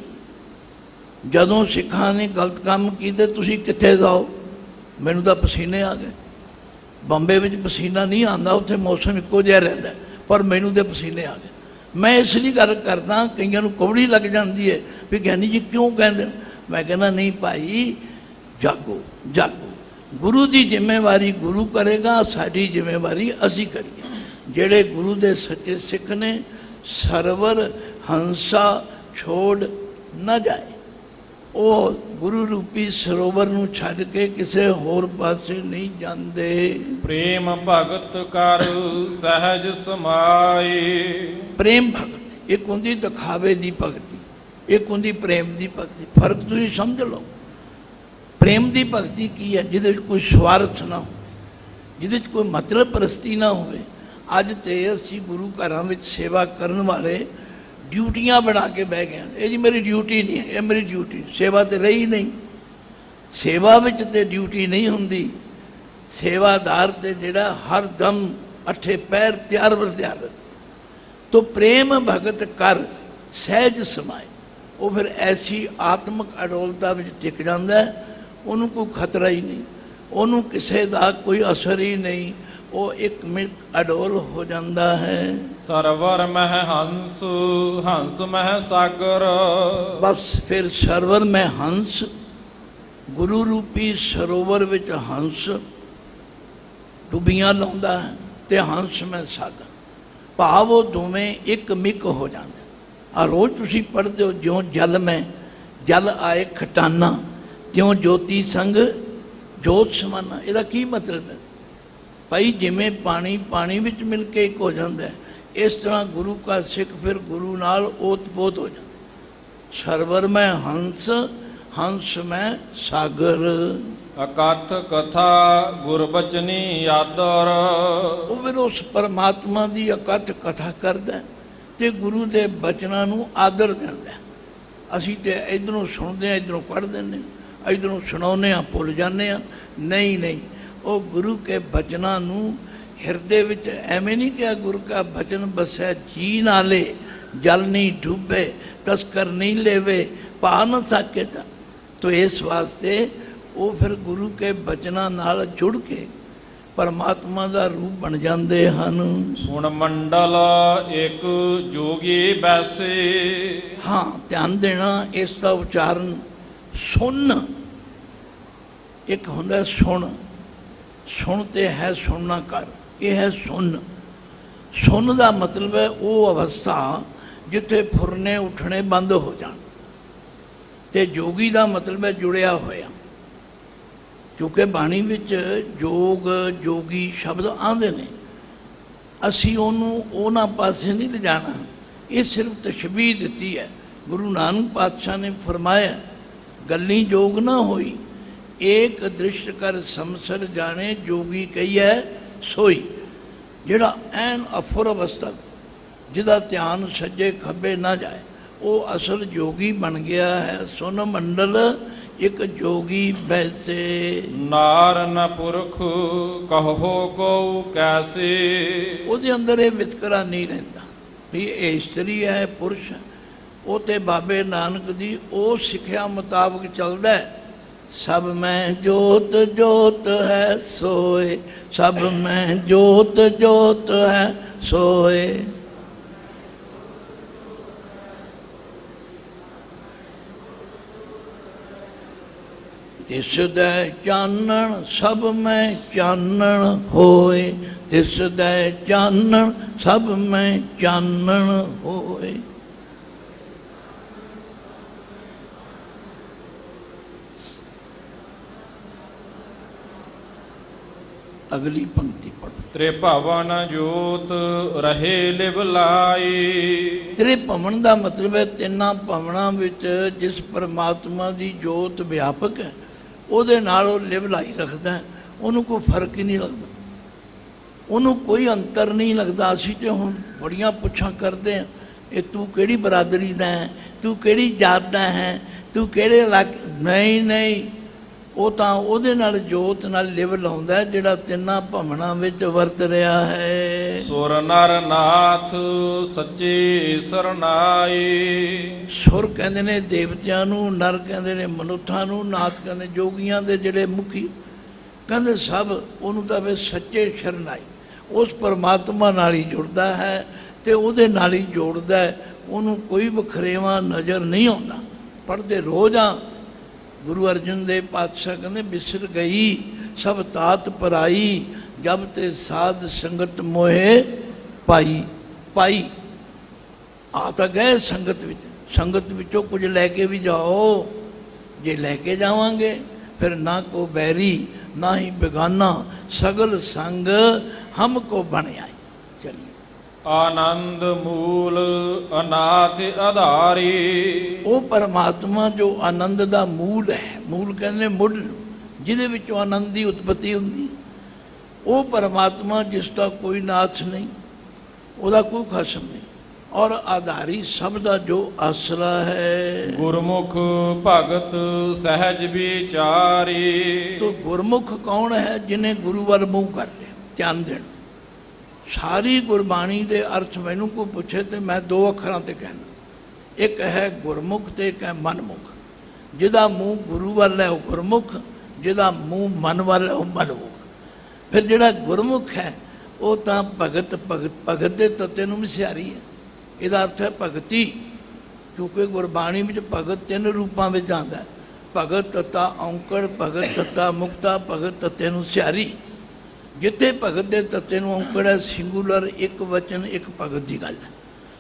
ਜਦੋਂ ਸਿੱਖਾਂ ਨੇ ਗਲਤ ਕੰਮ ਕੀਤੇ ਤੁਸੀਂ ਕਿੱਥੇ ਜਾਓ? ਮੈਨੂੰ ਤਾਂ ਪਸੀਨੇ ਆ ਗਏ। ਬੰਬੇ ਵਿੱਚ ਪਸੀਨਾ ਨਹੀਂ ਆਉਂਦਾ, ਉੱਥੇ ਮੌਸਮ ਇੱਕੋ ਜਿਹਾ ਰਹਿੰਦਾ, ਪਰ ਮੈਨੂੰ ਤਾਂ ਪਸੀਨੇ ਆ ਗਏ। ਮੈਂ ਇਸ ਲਈ ਗੱਲ ਕਰਦਾ, ਕਈਆਂ ਨੂੰ ਕੌੜੀ ਲੱਗ ਜਾਂਦੀ ਹੈ ਵੀ ਗਿਆਨੀ ਜੀ ਕਿਉਂ ਕਹਿੰਦੇ। ਮੈਂ ਕਹਿੰਦਾ ਨਹੀਂ ਭਾਈ, ਜਾਗੋ ਜਾਗੋ। ਗੁਰੂ ਦੀ ਜ਼ਿੰਮੇਵਾਰੀ ਗੁਰੂ ਕਰੇਗਾ, ਸਾਡੀ ਜ਼ਿੰਮੇਵਾਰੀ ਅਸੀਂ ਕਰੀਏ। ਜਿਹੜੇ ਗੁਰੂ ਦੇ ਸੱਚੇ ਸਿੱਖ ਨੇ ਸਰਵਰ ਹੰਸਾ ਛੋੜ ਨਾ ਜਾਏ। ਉਹ ਗੁਰੂ ਰੂਪੀ ਸਰੋਵਰ ਨੂੰ ਛੱਡ ਕੇ ਕਿਸੇ ਹੋਰ ਪਾਸੇ ਨਹੀਂ ਜਾਂਦੇ। ਪ੍ਰੇਮ ਭਗਤ ਕਰ ਸਹਿਜ ਸਮਾਏ। ਪ੍ਰੇਮ ਭਗਤ ਇੱਕ ਹੁੰਦੀ ਦਿਖਾਵੇ ਦੀ ਭਗਤੀ, ਇੱਕ ਹੁੰਦੀ ਪ੍ਰੇਮ ਦੀ ਭਗਤੀ। ਫਰਕ ਤੁਸੀਂ ਸਮਝ ਲਓ। ਪ੍ਰੇਮ ਦੀ ਭਗਤੀ ਕੀ ਹੈ? ਜਿਹਦੇ ਵਿੱਚ ਕੋਈ ਸਵਾਰਥ ਨਾ ਹੋਵੇ, ਜਿਹਦੇ ਵਿੱਚ ਕੋਈ ਮਤਲਬ ਪ੍ਰਸਤੀ ਨਾ ਹੋਵੇ। ਅੱਜ ਤੇ ਅਸੀਂ ਗੁਰੂ ਘਰਾਂ ਵਿੱਚ ਸੇਵਾ ਕਰਨ ਵਾਲੇ ਡਿਊਟੀਆਂ ਬਣਾ ਕੇ ਬਹਿ ਗਏ। ਇਹ ਜੀ ਮੇਰੀ ਡਿਊਟੀ ਨਹੀਂ ਹੈ, ਇਹ ਮੇਰੀ ਡਿਊਟੀ। ਸੇਵਾ ਤੇ ਰਹੀ ਨਹੀਂ। ਸੇਵਾ ਵਿੱਚ ਤੇ ਡਿਊਟੀ ਨਹੀਂ ਹੁੰਦੀ। ਸੇਵਾਦਾਰ ਤੇ ਜਿਹੜਾ ਹਰ ਦਮ ਅੱਠੇ ਪੈਰ ਤਿਆਰ ਬਰ ਤਿਆਰ। ਤੋ ਪ੍ਰੇਮ ਭਗਤ ਕਰ ਸਹਿਜ ਸਮਾਏ। ਉਹ ਫਿਰ ਐਸੀ ਆਤਮਿਕ ਅਡੋਲਤਾ ਵਿੱਚ ਟਿਕ ਜਾਂਦਾ ਹੈ, ਉਹਨੂੰ ਕੋਈ ਖਤਰਾ ਹੀ ਨਹੀਂ, ਉਹਨੂੰ ਕਿਸੇ ਦਾ ਕੋਈ ਅਸਰ ਹੀ ਨਹੀਂ। ਉਹ ਇੱਕ ਮਿੰਟ ਅਡੋਲ ਹੋ ਜਾਂਦਾ ਹੈ। ਸਰਵਰ ਮਹਿ ਹੰਸ ਹੰਸ ਮਹਿ ਸਾਗਰ। ਬਸ ਫਿਰ ਸਰਵਰ ਮੈਂ ਹੰਸ, ਗੁਰੂ ਰੂਪੀ ਸਰੋਵਰ ਵਿੱਚ ਹੰਸ ਡੁੱਬੀਆਂ ਲਾਉਂਦਾ ਹੈ ਤੇ ਹੰਸ ਮੈਂ ਸਾਗਰ। ਭਾਵ ਉਹ ਦੋਵੇਂ ਇੱਕ ਮਿਕ ਹੋ ਜਾਂਦੇ। ਆ ਰੋਜ਼ ਤੁਸੀਂ ਪੜ੍ਹਦੇ ਹੋ, ਜਿਉਂ ਜਲ ਮੈਂ ਜਲ ਆਏ ਖਟਾਨਾ, ਤਿਉਂ ਜੋਤੀ ਸੰਗ ਜੋਤ ਸਮਾਨਾ। ਇਹਦਾ ਕੀ ਮਤਲਬ ਹੈ ਭਾਈ? ਜਿਵੇਂ ਪਾਣੀ ਪਾਣੀ ਵਿੱਚ ਮਿਲ ਕੇ ਇੱਕ ਹੋ ਜਾਂਦਾ ਹੈ, ਇਸ ਤਰ੍ਹਾਂ ਗੁਰੂ ਕਾ ਸਿੱਖ ਫਿਰ ਗੁਰੂ ਨਾਲ ਓਤ-ਪੋਤ ਹੋ ਜਾਂਦਾ। ਸਰਵਰ ਮੈਂ ਹੰਸ, ਹੰਸ ਮੈਂ ਸਾਗਰ। ਅਕਥ ਕਥਾ ਗੁਰਬਚਨੀ ਆਦਰ। ਉਹ ਫਿਰ ਉਸ ਪਰਮਾਤਮਾ ਦੀ ਅਕਥ ਕਥਾ ਕਰਦਾ ਤੇ ਗੁਰੂ ਦੇ ਬਚਨਾਂ ਨੂੰ ਆਦਰ ਦਿੰਦਾ। ਅਸੀਂ ਤੇ ਇੱਧਰੋਂ ਸੁਣਦੇ ਹਾਂ, ਇੱਧਰੋਂ ਪੜ੍ਹ ਦਿੰਦੇ ਹਾਂ, ਇੱਧਰੋਂ ਸੁਣਾਉਂਦੇ ਹਾਂ, ਭੁੱਲ ਜਾਂਦੇ ਹਾਂ। ਨਹੀਂ ਨਹੀਂ, ਉਹ ਗੁਰੂ ਕੇ ਬਚਨਾਂ ਨੂੰ ਹਿਰਦੇ ਵਿੱਚ ਐਵੇਂ ਨਹੀਂ ਕਿਹਾ ਗੁਰੂ ਕਾ ਬਚਨ ਬਸੈ ਜੀ ਨਾਲੇ, ਜਲ ਨਹੀਂ ਡੁੱਬੇ ਤਸਕਰ ਨਹੀਂ ਲੇਵੇ ਪਾ ਨਾ ਸਕੇ। ਤਾਂ ਤੋ ਇਸ ਵਾਸਤੇ ਉਹ ਫਿਰ ਗੁਰੂ ਕੇ ਬਚਨਾਂ ਨਾਲ ਜੁੜ ਕੇ ਪਰਮਾਤਮਾ ਦਾ ਰੂਪ ਬਣ ਜਾਂਦੇ ਹਨ। ਸੁਣ ਮੰਡਲ ਇੱਕ ਜੋਗੀ ਬੈਸੇ। ਹਾਂ, ਧਿਆਨ ਦੇਣਾ, ਇਸ ਦਾ ਉਚਾਰਨ ਸੁਣ ਇੱਕ ਹੁੰਦਾ ਸੁਣ, ਸੁਣ ਤੇ ਹੈ ਸੁਣਨਾ ਕਰ, ਇਹ ਹੈ ਸੁਣ। ਸੁਣ ਦਾ ਮਤਲਬ ਹੈ ਉਹ ਅਵਸਥਾ ਜਿੱਥੇ ਫੁਰਨੇ ਉੱਠਣੇ ਬੰਦ ਹੋ ਜਾਣ, ਤੇ ਜੋਗੀ ਦਾ ਮਤਲਬ ਹੈ ਜੁੜਿਆ ਹੋਇਆ। ਕਿਉਂਕਿ ਬਾਣੀ ਵਿੱਚ ਜੋਗ ਜੋਗੀ ਸ਼ਬਦ ਆਉਂਦੇ ਨੇ, ਅਸੀਂ ਉਹਨੂੰ ਉਹਨਾਂ ਪਾਸੇ ਨਹੀਂ ਲਿਜਾਣਾ, ਇਹ ਸਿਰਫ ਤਸ਼ਬੀਹ ਦਿੱਤੀ ਹੈ। ਗੁਰੂ ਨਾਨਕ ਪਾਤਸ਼ਾਹ ਨੇ ਫਰਮਾਇਆ, ਗੱਲੀ ਜੋਗ ਨਾ ਹੋਈ, ਏਕ ਦ੍ਰਿਸ਼ਟ ਕਰ ਸਮਸਰ ਜਾਣੇ, ਜੋਗੀ ਕਹੀਐ ਸੋਈ। ਜਿਹੜਾ ਐਨ ਅਫੁਰ ਅਵਸਥਾ, ਜਿਹਦਾ ਧਿਆਨ ਸੱਜੇ ਖੱਬੇ ਨਾ ਜਾਏ, ਉਹ ਅਸਲ ਜੋਗੀ ਬਣ ਗਿਆ ਹੈ। ਸੁਨ ਮੰਡਲ ਇੱਕ ਜੋਗੀ ਬੈਸੇ। ਨਾਰ ਨ ਪੁਰਖ ਕਹੋ ਕੋ ਕੈਸੇ। ਉਹਦੇ ਅੰਦਰ ਇਹ ਵਿਤਕਰਾ ਨਹੀਂ ਰਹਿੰਦਾ ਵੀ ਇਹ ਇਸਤਰੀ ਹੈ ਪੁਰਸ਼ ਹੈ। ਉਹ ਤੇ ਬਾਬੇ ਨਾਨਕ ਦੀ ਉਹ ਸਿੱਖਿਆ ਮੁਤਾਬਕ ਚੱਲਦਾ ਹੈ। ਸਭ ਮੈਂ ਜੋਤ ਜੋਤ ਹੈ ਸੋਏ, ਸਭ ਮੈਂ ਜੋਤ ਜੋਤ ਹੈ ਸੋਏ। ਤਿਸਦਾ ਚਾਨਣ ਸਭ ਮੈਂ ਚਾਨਣ ਹੋਏ, ਤਿਸਦਾ ਚਾਨਣ ਸਭ ਮੈਂ ਚਾਨਣ ਹੋਏ। ਅਗਲੀ ਪੰਕਤੀ ਪੜ੍ਹੋ। ਤ੍ਰਿਭਵਨ ਜੋਤ ਰਹੇ ਲਿਵ ਲਾਈ। ਤ੍ਰਿਭਵਨ ਦਾ ਮਤਲਬ ਹੈ ਤਿੰਨਾਂ ਭਵਨਾਂ ਵਿੱਚ ਜਿਸ ਪਰਮਾਤਮਾ ਦੀ ਜੋਤ ਵਿਆਪਕ ਹੈ, ਉਹਦੇ ਨਾਲ ਉਹ ਲਿਵ ਲਾਈ ਰੱਖਦਾ, ਉਹਨੂੰ ਕੋਈ ਫਰਕ ਹੀ ਨਹੀਂ ਲੱਗਦਾ, ਉਹਨੂੰ ਕੋਈ ਅੰਤਰ ਨਹੀਂ ਲੱਗਦਾ। ਅਸੀਂ ਤੇ ਹੁਣ ਬੜੀਆਂ ਪੁੱਛਾਂ ਕਰਦੇ ਹਾਂ, ਇਹ ਤੂੰ ਕਿਹੜੀ ਬਰਾਦਰੀ ਦਾ ਹੈ, ਤੂੰ ਕਿਹੜੀ ਜਾਤ ਦਾ ਹੈ, ਤੂੰ ਕਿਹੜੇ ਇਲਾਕੇ। ਨਹੀਂ ਨਹੀਂ, ਉਹ ਤਾਂ ਉਹਦੇ ਨਾਲ ਜੋਤ ਨਾਲ ਲਿਵ ਲਾਉਂਦਾ ਜਿਹੜਾ ਤਿੰਨਾਂ ਭਵਨਾਂ ਵਿੱਚ ਵਰਤ ਰਿਹਾ ਹੈ। ਸੁਰ ਨਰ ਨਾਥ ਸੱਚੇ ਸਰਨਾਈ। ਸੁਰ ਕਹਿੰਦੇ ਨੇ ਦੇਵਤਿਆਂ ਨੂੰ, ਨਰ ਕਹਿੰਦੇ ਨੇ ਮਨੁੱਖਾਂ ਨੂੰ, ਨਾਥ ਕਹਿੰਦੇ ਜੋਗੀਆਂ ਦੇ ਜਿਹੜੇ ਮੁਖੀ, ਕਹਿੰਦੇ ਸਭ ਉਹਨੂੰ ਤਾਂ ਵੇ ਸੱਚੇ ਸ਼ਰਨਾਈ। ਉਸ ਪਰਮਾਤਮਾ ਨਾਲ ਹੀ ਜੁੜਦਾ ਹੈ ਤੇ ਉਹਦੇ ਨਾਲ ਹੀ ਜੋੜਦਾ ਹੈ, ਉਹਨੂੰ ਕੋਈ ਵਖਰੇਵਾਂ ਨਜ਼ਰ ਨਹੀਂ ਆਉਂਦਾ। ਪੜ੍ਹਦੇ ਰੋਜ਼ ਆ ਗੁਰੂ ਅਰਜਨ ਦੇਵ ਪਾਤਸ਼ਾਹ ਕਹਿੰਦੇ, ਬਿਸਰ ਗਈ ਸਭ ਤਾਤ ਪਰਾਈ, ਜਬ ਤੇ ਸਾਧ ਸੰਗਤ ਮੋਹੇ ਪਾਈ। ਪਾਈ ਆ ਤਾਂ ਗਏ ਸੰਗਤ ਵਿੱਚ, ਸੰਗਤ ਵਿੱਚੋਂ ਕੁਝ ਲੈ ਕੇ ਵੀ ਜਾਓ। ਜੇ ਲੈ ਕੇ ਜਾਵਾਂਗੇ ਫਿਰ ਨਾ ਕੋ ਬੈਰੀ ਨਾ ਹੀ ਬੇਗਾਨਾ, ਸਗਲ ਸੰਗ ਹਮ ਕੋ ਬਣ ਆਏ। ਚਲਿਏ। ਆਨੰਦ ਮੂਲ ਅਨਾਥ ਆਧਾਰੀ। ਉਹ ਪਰਮਾਤਮਾ ਜੋ ਆਨੰਦ ਦਾ ਮੂਲ ਹੈ, ਮੂਲ ਕਹਿੰਦੇ ਮੁੱਢ, ਜਿਹਦੇ ਵਿੱਚੋਂ ਆਨੰਦ ਦੀ ਉਤਪਤੀ ਹੁੰਦੀ, ਉਹ ਪਰਮਾਤਮਾ ਜਿਸ ਦਾ ਕੋਈ ਨਾਥ ਨਹੀਂ, ਉਹਦਾ ਕੋਈ ਖਸਮ ਨਹੀਂ, ਔਰ ਆਧਾਰੀ ਸਭ ਦਾ ਜੋ ਆਸਰਾ ਹੈ। ਗੁਰਮੁਖ ਭਗਤ ਸਹਿਜ ਵਿਚਾਰੀ। ਤੋ ਗੁਰਮੁਖ ਕੌਣ ਹੈ? ਜਿਹਨੇ ਗੁਰੂ ਵੱਲ ਮੂੰਹ ਕਰ ਲਿਆ। ਧਿਆਨ ਦੇਣਾ, ਸਾਰੀ ਗੁਰਬਾਣੀ ਦੇ ਅਰਥ ਮੈਨੂੰ ਕੋਈ ਪੁੱਛੇ ਤੇ ਮੈਂ ਦੋ ਅੱਖਰਾਂ ਤੇ ਕਹਿਣਾ, ਇੱਕ ਹੈ ਗੁਰਮੁਖ ਤੇ ਇੱਕ ਹੈ ਮਨਮੁਖ। ਜਿਹਦਾ ਮੂੰਹ ਗੁਰੂ ਵੱਲ ਹੈ ਉਹ ਗੁਰਮੁਖ, ਜਿਹਦਾ ਮੂੰਹ ਮਨ ਵੱਲ ਹੈ ਉਹ ਮਨਮੁਖ। ਫਿਰ ਜਿਹੜਾ ਗੁਰਮੁਖ ਹੈ ਉਹ ਤਾਂ ਭਗਤ ਭਗਤ ਭਗਤ ਦੇ ਤੱਤੇ ਨੂੰ ਵਿਸਿਆਰੀ ਹੈ। ਇਹਦਾ ਅਰਥ ਹੈ ਭਗਤੀ, ਕਿਉਂਕਿ ਗੁਰਬਾਣੀ ਵਿੱਚ ਭਗਤ ਤਿੰਨ ਰੂਪਾਂ ਵਿੱਚ ਆਉਂਦਾ ਹੈ। ਭਗਤ ਤੱਤਾ ਔਂਕੜ, ਭਗਤ ਤੱਤਾ ਮੁਕਤਾ, ਭਗਤ ਤੱਤੇ ਨੂੰ ਸਿਆਰੀ। ਜਿੱਥੇ ਭਗਤ ਦੇ ਤੱਤੇ ਨੂੰ ਔਂਕੜ ਹੈ, ਸਿੰਗੂਲਰ ਇੱਕ ਵਚਨ ਇੱਕ ਭਗਤ ਦੀ ਗੱਲ ਹੈ।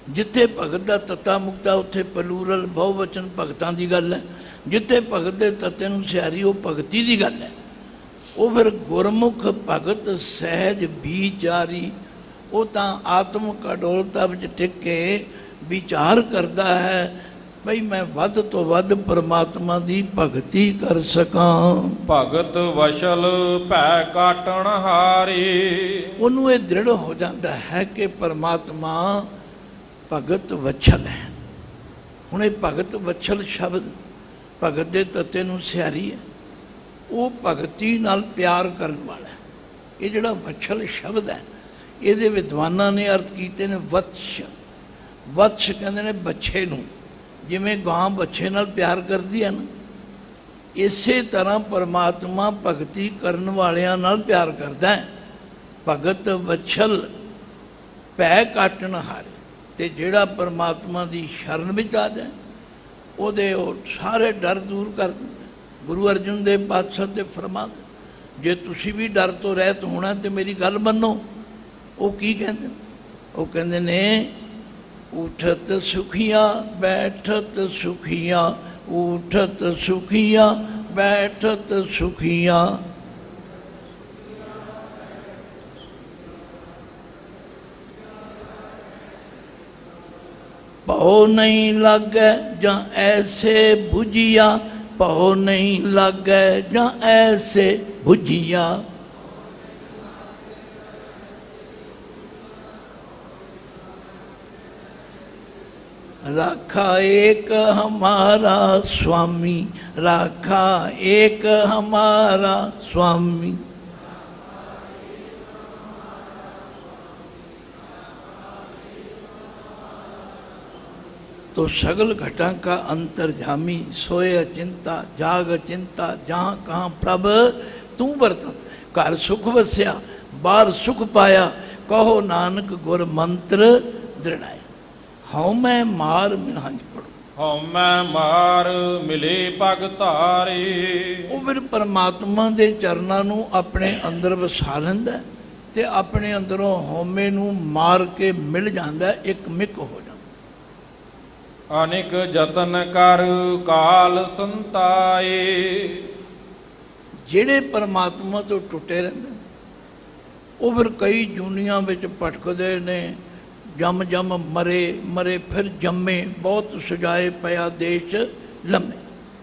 ਜਿੱਥੇ ਭਗਤ ਦਾ ਤੱਤਾ ਮੁਕਤਾ ਉੱਥੇ ਪਲੂਰਲ ਬਹੁਵਚਨ ਭਗਤਾਂ ਦੀ ਗੱਲ ਹੈ। ਜਿੱਥੇ ਭਗਤ ਦੇ ਤੱਤੇ ਨੂੰ ਸਿਆਰੀ ਉਹ ਭਗਤੀ ਦੀ ਗੱਲ ਹੈ। ਉਹ ਫਿਰ ਗੁਰਮੁਖ ਭਗਤ ਸਹਿਜ ਵਿਚਾਰੀ, ਉਹ ਤਾਂ ਆਤਮਿਕ ਅਡੋਲਤਾ ਵਿੱਚ ਟਿਕ ਕੇ ਵਿਚਾਰ ਕਰਦਾ ਹੈ ਬਈ ਮੈਂ ਵੱਧ ਤੋਂ ਵੱਧ ਪਰਮਾਤਮਾ ਦੀ ਭਗਤੀ ਕਰ ਸਕਾਂ। ਭਗਤ ਵਸ਼ਲ ਭੈ ਕਾਟਣ ਹਾਰੀ, ਉਹਨੂੰ ਇਹ ਦ੍ਰਿੜ ਹੋ ਜਾਂਦਾ ਹੈ ਕਿ ਪਰਮਾਤਮਾ ਭਗਤ ਵਛਲ ਹੈ। ਹੁਣ ਇਹ ਭਗਤ ਵਛਲ ਸ਼ਬਦ ਭਗਤ ਦੇ ਤੱਤੇ ਨੂੰ ਸਿਆਰੀ ਹੈ, ਉਹ ਭਗਤੀ ਨਾਲ ਪਿਆਰ ਕਰਨ ਵਾਲਾ ਹੈ। ਇਹ ਜਿਹੜਾ ਵਛਲ ਸ਼ਬਦ ਹੈ ਇਹਦੇ ਵਿਦਵਾਨਾਂ ਨੇ ਅਰਥ ਕੀਤੇ ਨੇ ਵਤਸ਼। ਵਤਸ਼ ਕਹਿੰਦੇ ਨੇ ਬੱਚੇ ਨੂੰ, ਜਿਵੇਂ ਗਾਂ ਬੱਚੇ ਨਾਲ ਪਿਆਰ ਕਰਦੀ ਹੈ ਨਾ, ਇਸੇ ਤਰ੍ਹਾਂ ਪਰਮਾਤਮਾ ਭਗਤੀ ਕਰਨ ਵਾਲਿਆਂ ਨਾਲ ਪਿਆਰ ਕਰਦਾ ਹੈ। ਭਗਤ ਵਛਲ ਭੈ ਕਾਟਣ ਹਾਰੇ, ਤੇ ਜਿਹੜਾ ਪਰਮਾਤਮਾ ਦੀ ਸ਼ਰਨ ਵਿੱਚ ਆ ਜਾਏ ਉਹਦੇ ਉਹ ਸਾਰੇ ਡਰ ਦੂਰ ਕਰ ਦਿੰਦਾ। ਗੁਰੂ ਅਰਜਨ ਦੇਵ ਪਾਤਸ਼ਾਹ ਤੇ ਫਰਮਾਉਂਦੇ, ਜੇ ਤੁਸੀਂ ਵੀ ਡਰ ਤੋਂ ਰਹਿਤ ਹੋਣਾ ਤੇ ਮੇਰੀ ਗੱਲ ਮੰਨੋ। ਉਹ ਕੀ ਕਹਿੰਦੇ ਨੇ? ਉਹ ਕਹਿੰਦੇ ਨੇ ਉਠਤ ਸੁਖੀਆਂ ਬੈਠਤ ਸੁਖੀਆਂ, ਉਠਤ ਸੁਖੀਆਂ ਬੈਠਤ ਸੁਖੀਆਂ। ਭਉ ਨਹੀਂ ਲਾਗੈ ਜਾਂ ਐਸੇ ਬੁਝੀਆ, ਭਉ ਨਹੀਂ ਲਾਗੈ ਜਾਂ ਐਸੇ ਬੁਝੀਆ। राखा एक हमारा स्वामी, राखा एक हमारा स्वामी। तो सगल घटा का अंतर्जामी, सोए चिंता जाग चिंता, जहाँ कहाँ प्रभ तू बरतन। घर सुख वस्या बाहर सुख पाया, कहो नानक गुर मंत्र दृढ़ाया। हौ मैं मार मिनांज पढ़ो, ਹਉ ਮੈਂ ਮਾਰ ਮਿਲੇ ਪਗ ਧਾਰੇ। ਉਹ ਫਿਰ ਪਰਮਾਤਮਾ ਦੇ ਚਰਨਾਂ ਨੂੰ ਆਪਣੇ ਅੰਦਰ ਵਸਾ ਲੈਂਦਾ ਤੇ ਆਪਣੇ ਅੰਦਰੋਂ ਹਉਮੈ ਨੂੰ ਮਾਰ ਕੇ ਮਿਲ ਜਾਂਦਾ, ਇੱਕ ਮਿਕ ਹੋ ਜਾਂਦਾ। ਅਨੇਕ ਯਤਨ ਕਰ ਕਾਲ ਸੰਤਾਏ, ਜਿਹੜੇ ਪਰਮਾਤਮਾ ਤੋਂ ਟੁੱਟੇ ਰਹਿੰਦੇ ਉਹ ਫਿਰ ਕਈ ਜੂਨੀਆਂ ਵਿੱਚ ਭਟਕਦੇ ਨੇ। ਜਮ ਜਮ ਮਰੇ ਮਰੇ ਫਿਰ ਜੰਮੇ, ਬਹੁਤ ਸਜਾਏ ਪਿਆ ਦੇਸ਼ ਲੰਮੇ।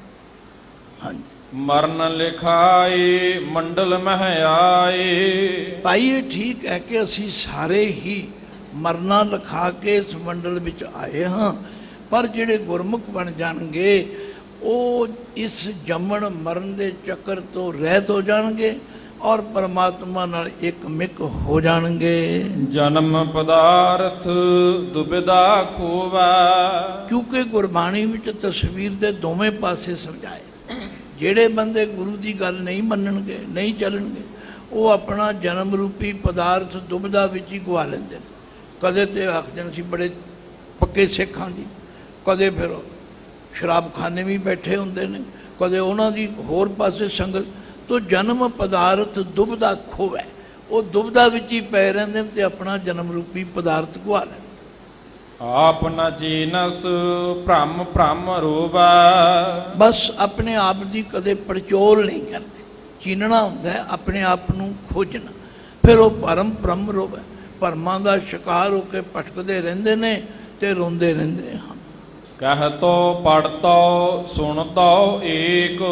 ਹਾਂਜੀ, ਮਰਨ ਲਿਖਾਏ ਮੰਡਲ ਮਹਿ ਆਏ। ਭਾਈ ਇਹ ਠੀਕ ਹੈ ਕਿ ਅਸੀਂ ਸਾਰੇ ਹੀ ਮਰਨਾ ਲਿਖਾ ਕੇ ਇਸ ਮੰਡਲ ਵਿੱਚ ਆਏ ਹਾਂ, ਪਰ ਜਿਹੜੇ ਗੁਰਮੁਖ ਬਣ ਜਾਣਗੇ ਉਹ ਇਸ ਜੰਮਣ ਮਰਨ ਦੇ ਚੱਕਰ ਤੋਂ ਰਹਿਤ ਹੋ ਜਾਣਗੇ ਔਰ ਪਰਮਾਤਮਾ ਨਾਲ ਇੱਕ ਮਿਕ ਹੋ ਜਾਣਗੇ। ਜਨਮ ਪਦਾਰਥ ਦੁਬਿਧਾ ਖੋਵੈ, ਕਿਉਂਕਿ ਗੁਰਬਾਣੀ ਵਿੱਚ ਤਸਵੀਰ ਦੇ ਦੋਵੇਂ ਪਾਸੇ ਸਮਝਾਏ। ਜਿਹੜੇ ਬੰਦੇ ਗੁਰੂ ਦੀ ਗੱਲ ਨਹੀਂ ਮੰਨਣਗੇ, ਨਹੀਂ ਚੱਲਣਗੇ, ਉਹ ਆਪਣਾ ਜਨਮ ਰੂਪੀ ਪਦਾਰਥ ਦੁਬਿਧਾ ਵਿੱਚ ਹੀ ਗਵਾ ਲੈਂਦੇ ਨੇ। ਕਦੇ ਤੇ ਆਖਦੇ ਨੇ ਅਸੀਂ ਬੜੇ ਪੱਕੇ ਸਿੱਖਾਂ ਦੀ, ਕਦੇ ਫਿਰ ਸ਼ਰਾਬਖਾਨੇ ਵੀ ਬੈਠੇ ਹੁੰਦੇ ਨੇ, ਕਦੇ ਉਹਨਾਂ ਦੀ ਹੋਰ ਪਾਸੇ ਸੰਗਤ। ਤੋ ਜਨਮ ਪਦਾਰਥ ਦੁਬਿਧਾ ਖੋਵੈ, ਉਹ ਦੁਬਿਧਾ ਵਿੱਚ ਹੀ ਪੈ ਰਹਿੰਦੇ ਨੇ ਤੇ ਆਪਣਾ ਜਨਮ ਰੂਪੀ ਪਦਾਰਥ ਗਵਾ ਲੈਂਦੇ। ਆਪ ਨ ਜੀਨਸ ਭ੍ਰਮ ਭ੍ਰਮ ਰੋਵੈ, ਬਸ ਆਪਣੇ ਆਪ ਦੀ ਕਦੇ ਪੜਚੋਲ ਨਹੀਂ ਕਰਦੇ। ਚੀਨਣਾ ਹੁੰਦਾ ਹੈ ਆਪਣੇ ਆਪ ਨੂੰ ਖੋਜਣਾ, ਫਿਰ ਉਹ ਭਰਮ ਭ੍ਰਮ ਰੋਵੈ, ਭਰਮਾਂ ਦਾ ਸ਼ਿਕਾਰ ਹੋ ਕੇ ਭਟਕਦੇ ਰਹਿੰਦੇ ਨੇ ਤੇ ਰੋਂਦੇ ਰਹਿੰਦੇ ਹਨ। ਕਹਿ ਤੋ ਪੜ ਤੋ ਸੁਣ ਤੋ ਏਕ,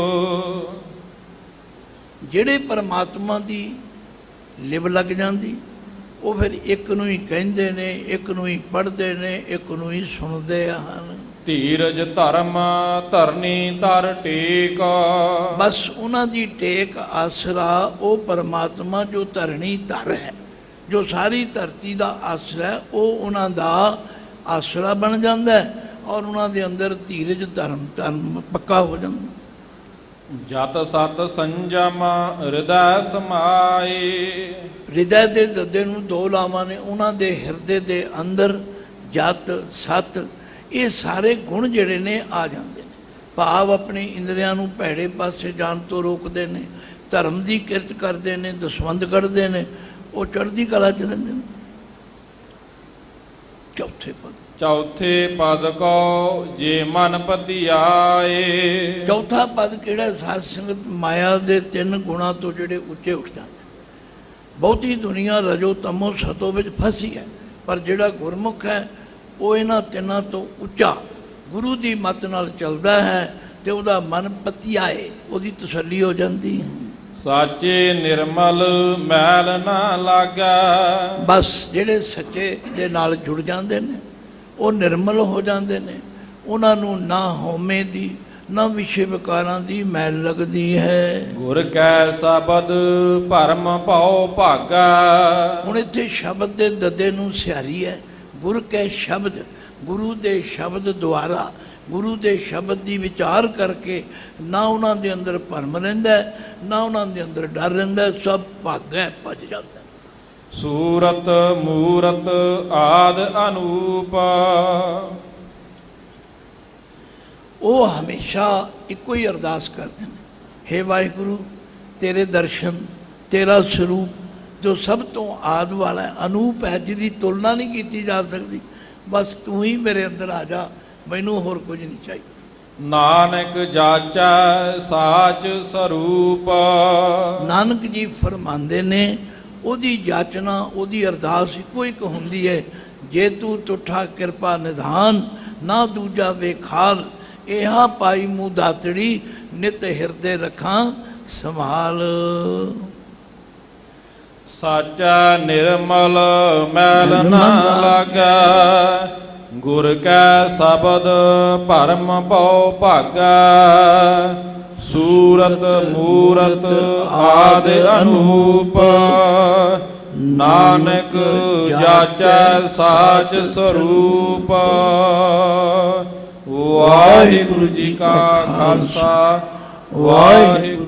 ਜਿਹੜੇ ਪਰਮਾਤਮਾ ਦੀ ਲਿਵ ਲੱਗ ਜਾਂਦੀ ਉਹ ਫਿਰ ਇੱਕ ਨੂੰ ਹੀ ਕਹਿੰਦੇ ਨੇ, ਇੱਕ ਨੂੰ ਹੀ ਪੜ੍ਹਦੇ ਨੇ, ਇੱਕ ਨੂੰ ਹੀ ਸੁਣਦੇ ਹਨ। ਧੀਰਜ ਧਰਮ ਧਰਨੀ ਧਰ ਟੇਕ, ਬਸ ਉਹਨਾਂ ਦੀ ਟੇਕ ਆਸਰਾ ਉਹ ਪਰਮਾਤਮਾ ਜੋ ਧਰਣੀ ਧਰ ਹੈ, ਜੋ ਸਾਰੀ ਧਰਤੀ ਦਾ ਆਸਰਾ ਹੈ, ਉਹ ਉਹਨਾਂ ਦਾ ਆਸਰਾ ਬਣ ਜਾਂਦਾ ਔਰ ਉਹਨਾਂ ਦੇ ਅੰਦਰ ਧੀਰਜ ਧਰਮ ਧਰਮ ਪੱਕਾ ਹੋ ਜਾਂਦਾ। ਜਤ ਸਤ ਸੰਜਮ ਹਿਰਦੈ ਸਮਾਏ, ਹਿਰਦੈ ਦੇ ਦੱਦੇ ਨੂੰ ਦੋ ਲਾਵਾਂ ਨੇ, ਉਹਨਾਂ ਦੇ ਹਿਰਦੇ ਦੇ ਅੰਦਰ ਜਤ ਸਤ ਇਹ ਸਾਰੇ ਗੁਣ ਜਿਹੜੇ ਨੇ ਆ ਜਾਂਦੇ ਨੇ। ਭਾਵ ਆਪਣੇ ਇੰਦਰੀਆਂ ਨੂੰ ਭੈੜੇ ਪਾਸੇ ਜਾਣ ਤੋਂ ਰੋਕਦੇ ਨੇ, ਧਰਮ ਦੀ ਕਿਰਤ ਕਰਦੇ ਨੇ, ਦਸਵੰਧ ਕੱਢਦੇ ਨੇ, ਉਹ ਚੜ੍ਹਦੀ ਕਲਾ ਚ ਰਹਿੰਦੇ ਨੇ। ਚੌਥੇ ਪਦ ਚੌਥੇ ਪਦ ਕੋ ਜੇ ਮਨ ਪਤੀ ਆਏ। ਚੌਥਾ ਪਦ ਕਿਹੜਾ? ਸਾਧ ਸੰਗਤ ਮਾਇਆ ਦੇ ਤਿੰਨ ਗੁਣਾਂ ਤੋਂ ਜਿਹੜੇ ਉੱਚੇ ਉੱਠ ਜਾਂਦੇ। ਬਹੁਤੀ ਦੁਨੀਆ ਰਜੋ ਤਮੋ ਸਤੋ ਵਿੱਚ ਫਸੀ ਹੈ, ਪਰ ਜਿਹੜਾ ਗੁਰਮੁਖ ਹੈ ਉਹ ਇਹਨਾਂ ਤਿੰਨਾਂ ਤੋਂ ਉੱਚਾ ਗੁਰੂ ਦੀ ਮੱਤ ਨਾਲ ਚੱਲਦਾ ਹੈ ਤੇ ਉਹਦਾ ਮਨ ਪਤਿਆਏ, ਉਹਦੀ ਤਸੱਲੀ ਹੋ ਜਾਂਦੀ ਹੈ। ਸਾਚੇ ਨਿਰਮਲ ਮੈਲ ਨਾ ਲਾਗਾ। ਬਸ ਜਿਹੜੇ ਸੱਚੇ ਦੇ ਨਾਲ ਜੁੜ ਜਾਂਦੇ ਨੇ ਉਹ ਨਿਰਮਲ ਹੋ ਜਾਂਦੇ ਨੇ, ਉਹਨਾਂ ਨੂੰ ਨਾ ਹਉਮੈ ਦੀ ਨਾ ਵਿਸ਼ੇ ਵਿਕਾਰਾਂ ਦੀ ਮੈਲ ਲੱਗਦੀ ਹੈ। ਗੁਰ ਕੈ ਸ਼ਬਦ ਭਰਮ ਭਉ ਭਾਗਾ। ਹੁਣ ਇੱਥੇ ਸ਼ਬਦ ਦੇ ਦੱਦੇ ਨੂੰ ਸਿਹਾਰੀ ਹੈ। ਗੁਰ ਕੈ ਸ਼ਬਦ, ਗੁਰੂ ਦੇ ਸ਼ਬਦ ਦੁਆਰਾ, ਗੁਰੂ ਦੇ ਸ਼ਬਦ ਦੀ ਵਿਚਾਰ ਕਰਕੇ ਨਾ ਉਹਨਾਂ ਦੇ ਅੰਦਰ ਭਰਮ ਰਹਿੰਦਾ, ਨਾ ਉਹਨਾਂ ਦੇ ਅੰਦਰ ਡਰ ਰਹਿੰਦਾ, ਸਭ ਭਾਗਾ ਭੱਜ ਜਾਂਦਾ। ਸੂਰਤ ਮੂਰਤ ਆਦ ਅਨੂਪ। ਉਹ ਹਮੇਸ਼ਾ ਇੱਕੋ ਹੀ ਅਰਦਾਸ ਕਰਦੇ ਨੇ, ਹੇ ਵਾਹਿਗੁਰੂ ਤੇਰੇ ਦਰਸ਼ਨ, ਤੇਰਾ ਸਰੂਪ ਜੋ ਸਭ ਤੋਂ ਆਦ ਵਾਲਾ ਹੈ, ਅਨੂਪ ਹੈ, ਜਿਹਦੀ ਤੁਲਨਾ ਨਹੀਂ ਕੀਤੀ ਜਾ ਸਕਦੀ। ਬਸ ਤੂੰ ਹੀ ਮੇਰੇ ਅੰਦਰ ਆ ਜਾ, ਮੈਨੂੰ ਹੋਰ ਕੁਝ ਨਹੀਂ ਚਾਹੀਦਾ। ਨਾਨਕ ਜਾਚੈ ਸਾਚ ਸਰੂਪ। ਨਾਨਕ ਜੀ ਫਰਮਾਉਂਦੇ ਨੇ ਉਹਦੀ ਜਾਚਨਾ, ਉਹਦੀ ਅਰਦਾਸ ਇੱਕੋ ਇੱਕ ਹੁੰਦੀ ਹੈ, ਜੇ ਤੂੰ ਤੁਠਾ ਕਿਰਪਾ ਨਿਧਾਨ ਨਾ ਦੂਜਾ ਵੇਖਾਲ, ਇਹਾ ਪਾਈ ਮੂੰਹ ਦਾਤੜੀ ਨਿਤ ਹਿਰਦੇ ਰੱਖਾਂ ਸੰਭਾਲ। ਸਾਚਾ ਨਿਰਮਲ ਮੈਲ ਨਾ ਲਾਗੈ। ਗੁਰ ਕੈ ਸ਼ਬਦ ਭਰਮ ਭਉ ਭਾਗਾ। ਸੂਰਤ ਮੂਰਤ ਆਦ ਅਨੂਪ। ਨਾਨਕ ਜਾਚੈ ਸਾਚ ਸਰੂਪ। ਵਾਹਿਗੁਰੂ ਜੀ ਕਾ ਖਾਲਸਾ, ਵਾਹਿਗੁਰੂ